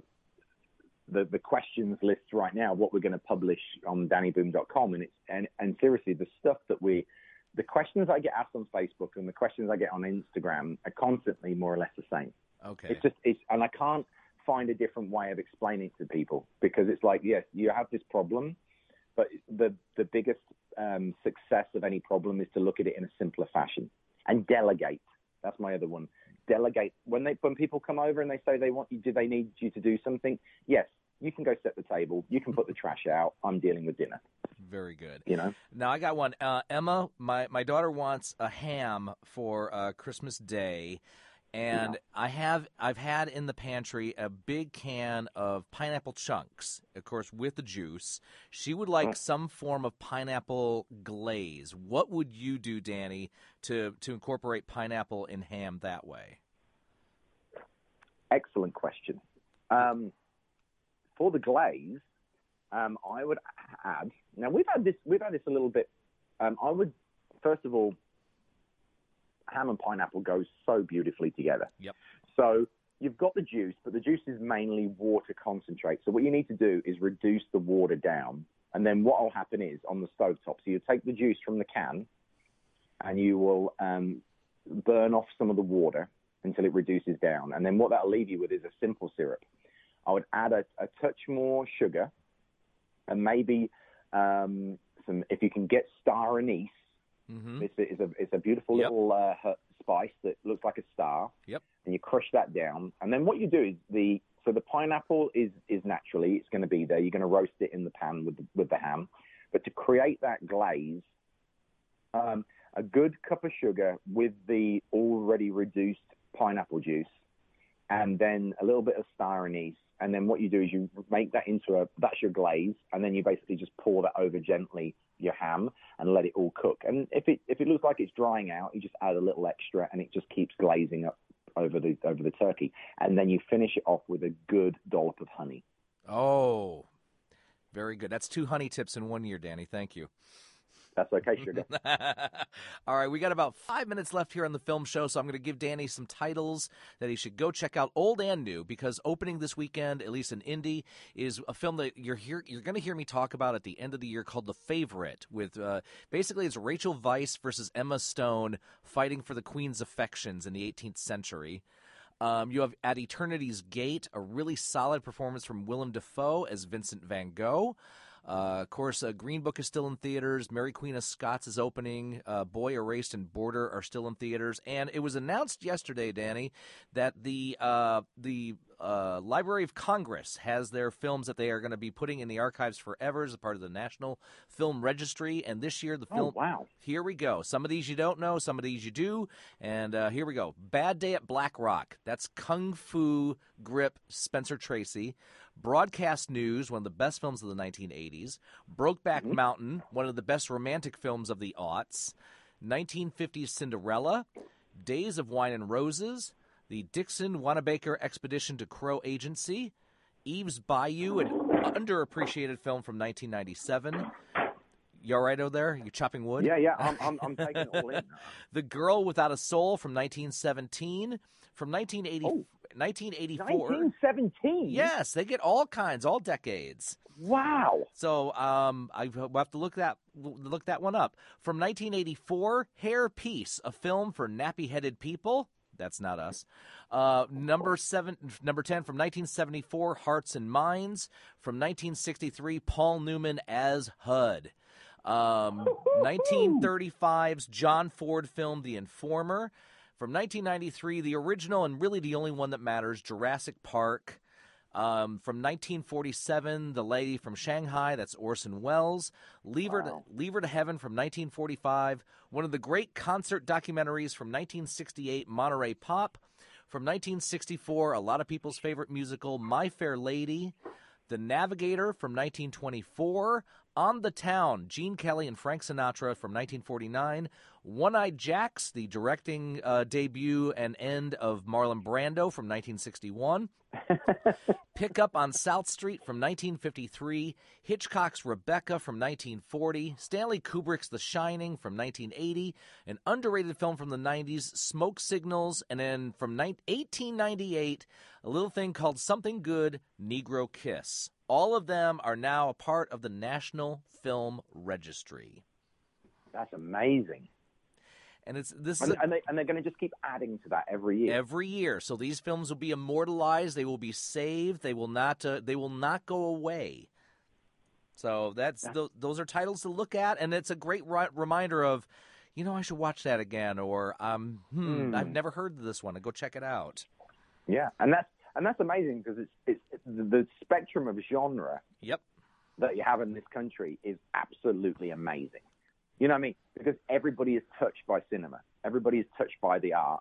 the the questions list right now, what we're going to publish on Danny Boom dot com, and it's and and seriously, the stuff that we. The questions I get asked on Facebook and the questions I get on Instagram are constantly more or less the same. Okay. It's just, it's, and I can't find a different way of explaining it to people, because it's like, yes, you have this problem, but the the biggest um, success of any problem is to look at it in a simpler fashion and delegate. That's my other one. Delegate. When they when people come over and they say they want you, do they need you to do something? Yes, you can go set the table. You can put the trash out. I'm dealing with dinner. Very good. You know. Now I got one. Uh, Emma, my, my daughter wants a ham for uh, Christmas Day, and yeah. I have I've had in the pantry a big can of pineapple chunks, of course with the juice. She would like oh. some form of pineapple glaze. What would you do, Danny, to to incorporate pineapple in ham that way? Excellent question. Um, for the glaze. Um, I would add. Now we've had this. We've had this a little bit. Um, I would first of all, ham and pineapple go so beautifully together. Yep. So you've got the juice, but the juice is mainly water concentrate. So what you need to do is reduce the water down, and then what will happen is on the stovetop. So you take the juice from the can, and you will um, burn off some of the water until it reduces down, and then what that'll leave you with is a simple syrup. I would add a, a touch more sugar. And maybe um, some, if you can get star anise, mm-hmm. it's, a, it's, a, it's a beautiful yep. little uh, spice that looks like a star. Yep. And you crush that down. And then what you do is the so the pineapple is is naturally it's going to be there. You're going to roast it in the pan with the, with the ham. But to create that glaze, um, a good cup of sugar with the already reduced pineapple juice, and then a little bit of star anise. And then what you do is you make that into a, that's your glaze, and then you basically just pour that over gently your ham and let it all cook. And if it if it looks like it's drying out, you just add a little extra, and it just keeps glazing up over the over the turkey. And then you finish it off with a good dollop of honey. Oh, very good. That's two honey tips in one year, Danny. Thank you. That's okay, sugar. All right, we got about five minutes left here on the film show, so I'm going to give Danny some titles that he should go check out, old and new, because opening this weekend, at least in Indy, is a film that you're here, you're going to hear me talk about at the end of the year called The Favorite. With uh, basically, it's Rachel Weisz versus Emma Stone fighting for the Queen's affections in the eighteenth century. Um, you have At Eternity's Gate, a really solid performance from Willem Dafoe as Vincent van Gogh. Uh, of course, uh, Green Book is still in theaters. Mary Queen of Scots is opening. Uh, Boy Erased and Border are still in theaters. And it was announced yesterday, Danny, that the uh, the uh, Library of Congress has their films that they are going to be putting in the archives forever as a part of the National Film Registry. And this year, the film. Oh, wow. Here we go. Some of these you don't know, some of these you do. And uh, here we go. Bad Day at Black Rock. That's Kung Fu Grip Spencer Tracy. Broadcast News, one of the best films of the nineteen eighties. Brokeback mm-hmm. Mountain, one of the best romantic films of the aughts. nineteen fifties Cinderella. Days of Wine and Roses. The Dixon Wanamaker Expedition to Crow Agency. Eve's Bayou, an underappreciated film from nineteen ninety-seven. You all right over there? You chopping wood? Yeah, yeah, I'm, I'm, I'm taking it all in. The Girl Without a Soul from nineteen seventeen. From nineteen eighty, oh. nineteen eighty-four. nineteen seventeen? Yes, they get all kinds, all decades. Wow. So um, I will have to look that look that one up. From nineteen eighty-four, Hair Piece, a film for nappy-headed people. That's not us. Uh, number seven, number ten from nineteen seventy-four, Hearts and Minds. From nineteen sixty-three, Paul Newman as H U D. Um, nineteen thirty-five's John Ford film, The Informer. From nineteen ninety-three, the original and really the only one that matters, Jurassic Park. Um, from nineteen forty-seven, The Lady from Shanghai, that's Orson Welles. Leave Her, Wow. to, Leave Her to Heaven from nineteen forty-five. One of the great concert documentaries from nineteen sixty-eight, Monterey Pop. From nineteen sixty-four, a lot of people's favorite musical, My Fair Lady. The Navigator from nineteen twenty-four. On the Town, Gene Kelly and Frank Sinatra from nineteen forty-nine. One-Eyed Jacks, the directing uh, debut and end of Marlon Brando from nineteen sixty-one. Pick Up on South Street from nineteen fifty-three. Hitchcock's Rebecca from nineteen forty. Stanley Kubrick's The Shining from nineteen eighty. An underrated film from the nineties, Smoke Signals. And then from eighteen ninety-eight, a little thing called Something Good, Negro Kiss. All of them are now a part of the National Film Registry. That's amazing. And it's this And, is a, and, they, and they're going to just keep adding to that every year. every year. So these films will be immortalized. They will be saved. They will not. Uh, they will not go away. So that's th- those are titles to look at, and it's a great ri- reminder of, you know, I should watch that again, or um, hmm, Mm. I've never heard of this one. Go check it out. Yeah, and that's and that's amazing because it's it's, it's the, the spectrum of genre Yep. that you have in this country is absolutely amazing. You know what I mean? Because everybody is touched by cinema. Everybody is touched by the art.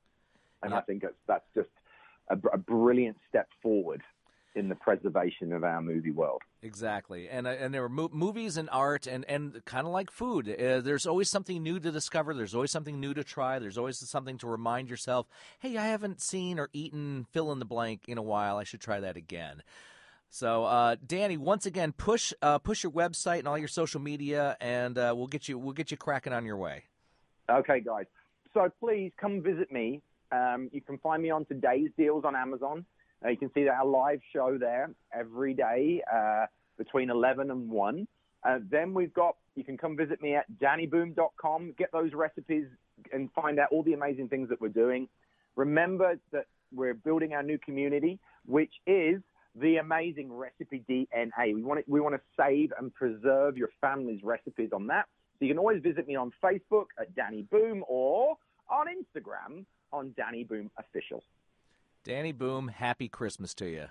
And Yep. I think that's, that's just a, a brilliant step forward in the preservation of our movie world. Exactly, and uh, and there are mo- movies and art, and, and kind of like food. Uh, there's always something new to discover. There's always something new to try. There's always something to remind yourself, hey, I haven't seen or eaten fill in the blank in a while. I should try that again. So, uh, Danny, once again, push uh, push your website and all your social media, and uh, we'll get you we'll get you cracking on your way. Okay, guys. So please come visit me. Um, you can find me on Today's Deals on Amazon. Uh, you can see our live show there every day uh, between eleven and one. Uh, then we've got, you can come visit me at danny boom dot com, get those recipes and find out all the amazing things that we're doing. Remember that we're building our new community, which is the amazing Recipe D N A. We want to, we want to save and preserve your family's recipes on that. So you can always visit me on Facebook at Danny Boom or on Instagram on Danny Boom Official. Danny Boom, happy Christmas to you.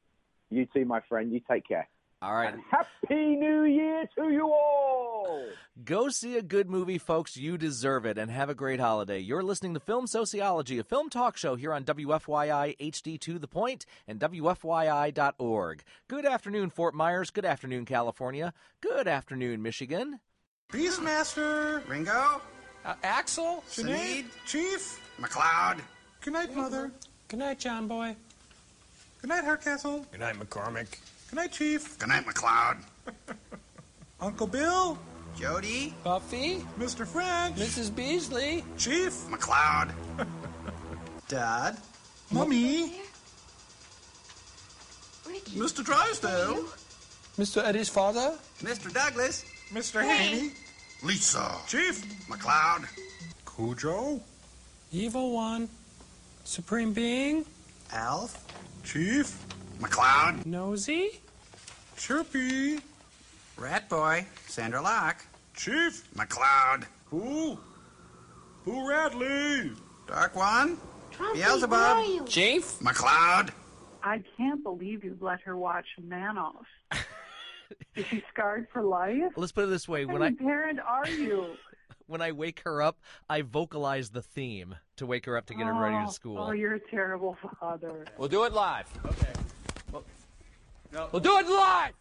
You too, my friend. You take care. All right. And Happy New Year to you all! Go see a good movie, folks. You deserve it, and have a great holiday. You're listening to Film Sociology, a film talk show here on W F Y I H D two The Point and W F Y I dot org. Good afternoon, Fort Myers. Good afternoon, California. Good afternoon, Michigan. Beastmaster. Ringo, Uh, Axel. Sinead. Chief. McLeod. Good night, Mother. Good night, John Boy. Good night, Hardcastle. Good night, McCormick. Good night, Chief. Good night, McLeod. Uncle Bill. Jody, Buffy, Mister French. Missus Beasley. Chief. McLeod. Dad, Mummy. Ricky, Mister Drysdale. Mister Eddie's father. Mister Douglas, Mister Haney. Lisa, Chief. McLeod, Cujo. Evil One. Supreme Being. Alf, Chief. McLeod, Nosy. Chirpy. Rat Boy, Sandra Locke. Chief. McCloud. Who? Who Radley? Dark One. Trumpy, Beelzebub. where are you? Chief? McCloud. I can't believe you've let her watch Manos. Is she scarred for life? Let's put it this way: What when I kind of parent are you? when I wake her up, I vocalize the theme to wake her up to get her ready to school. Oh, you're a terrible father. We'll do it live. Okay. We'll, no. we'll do it live!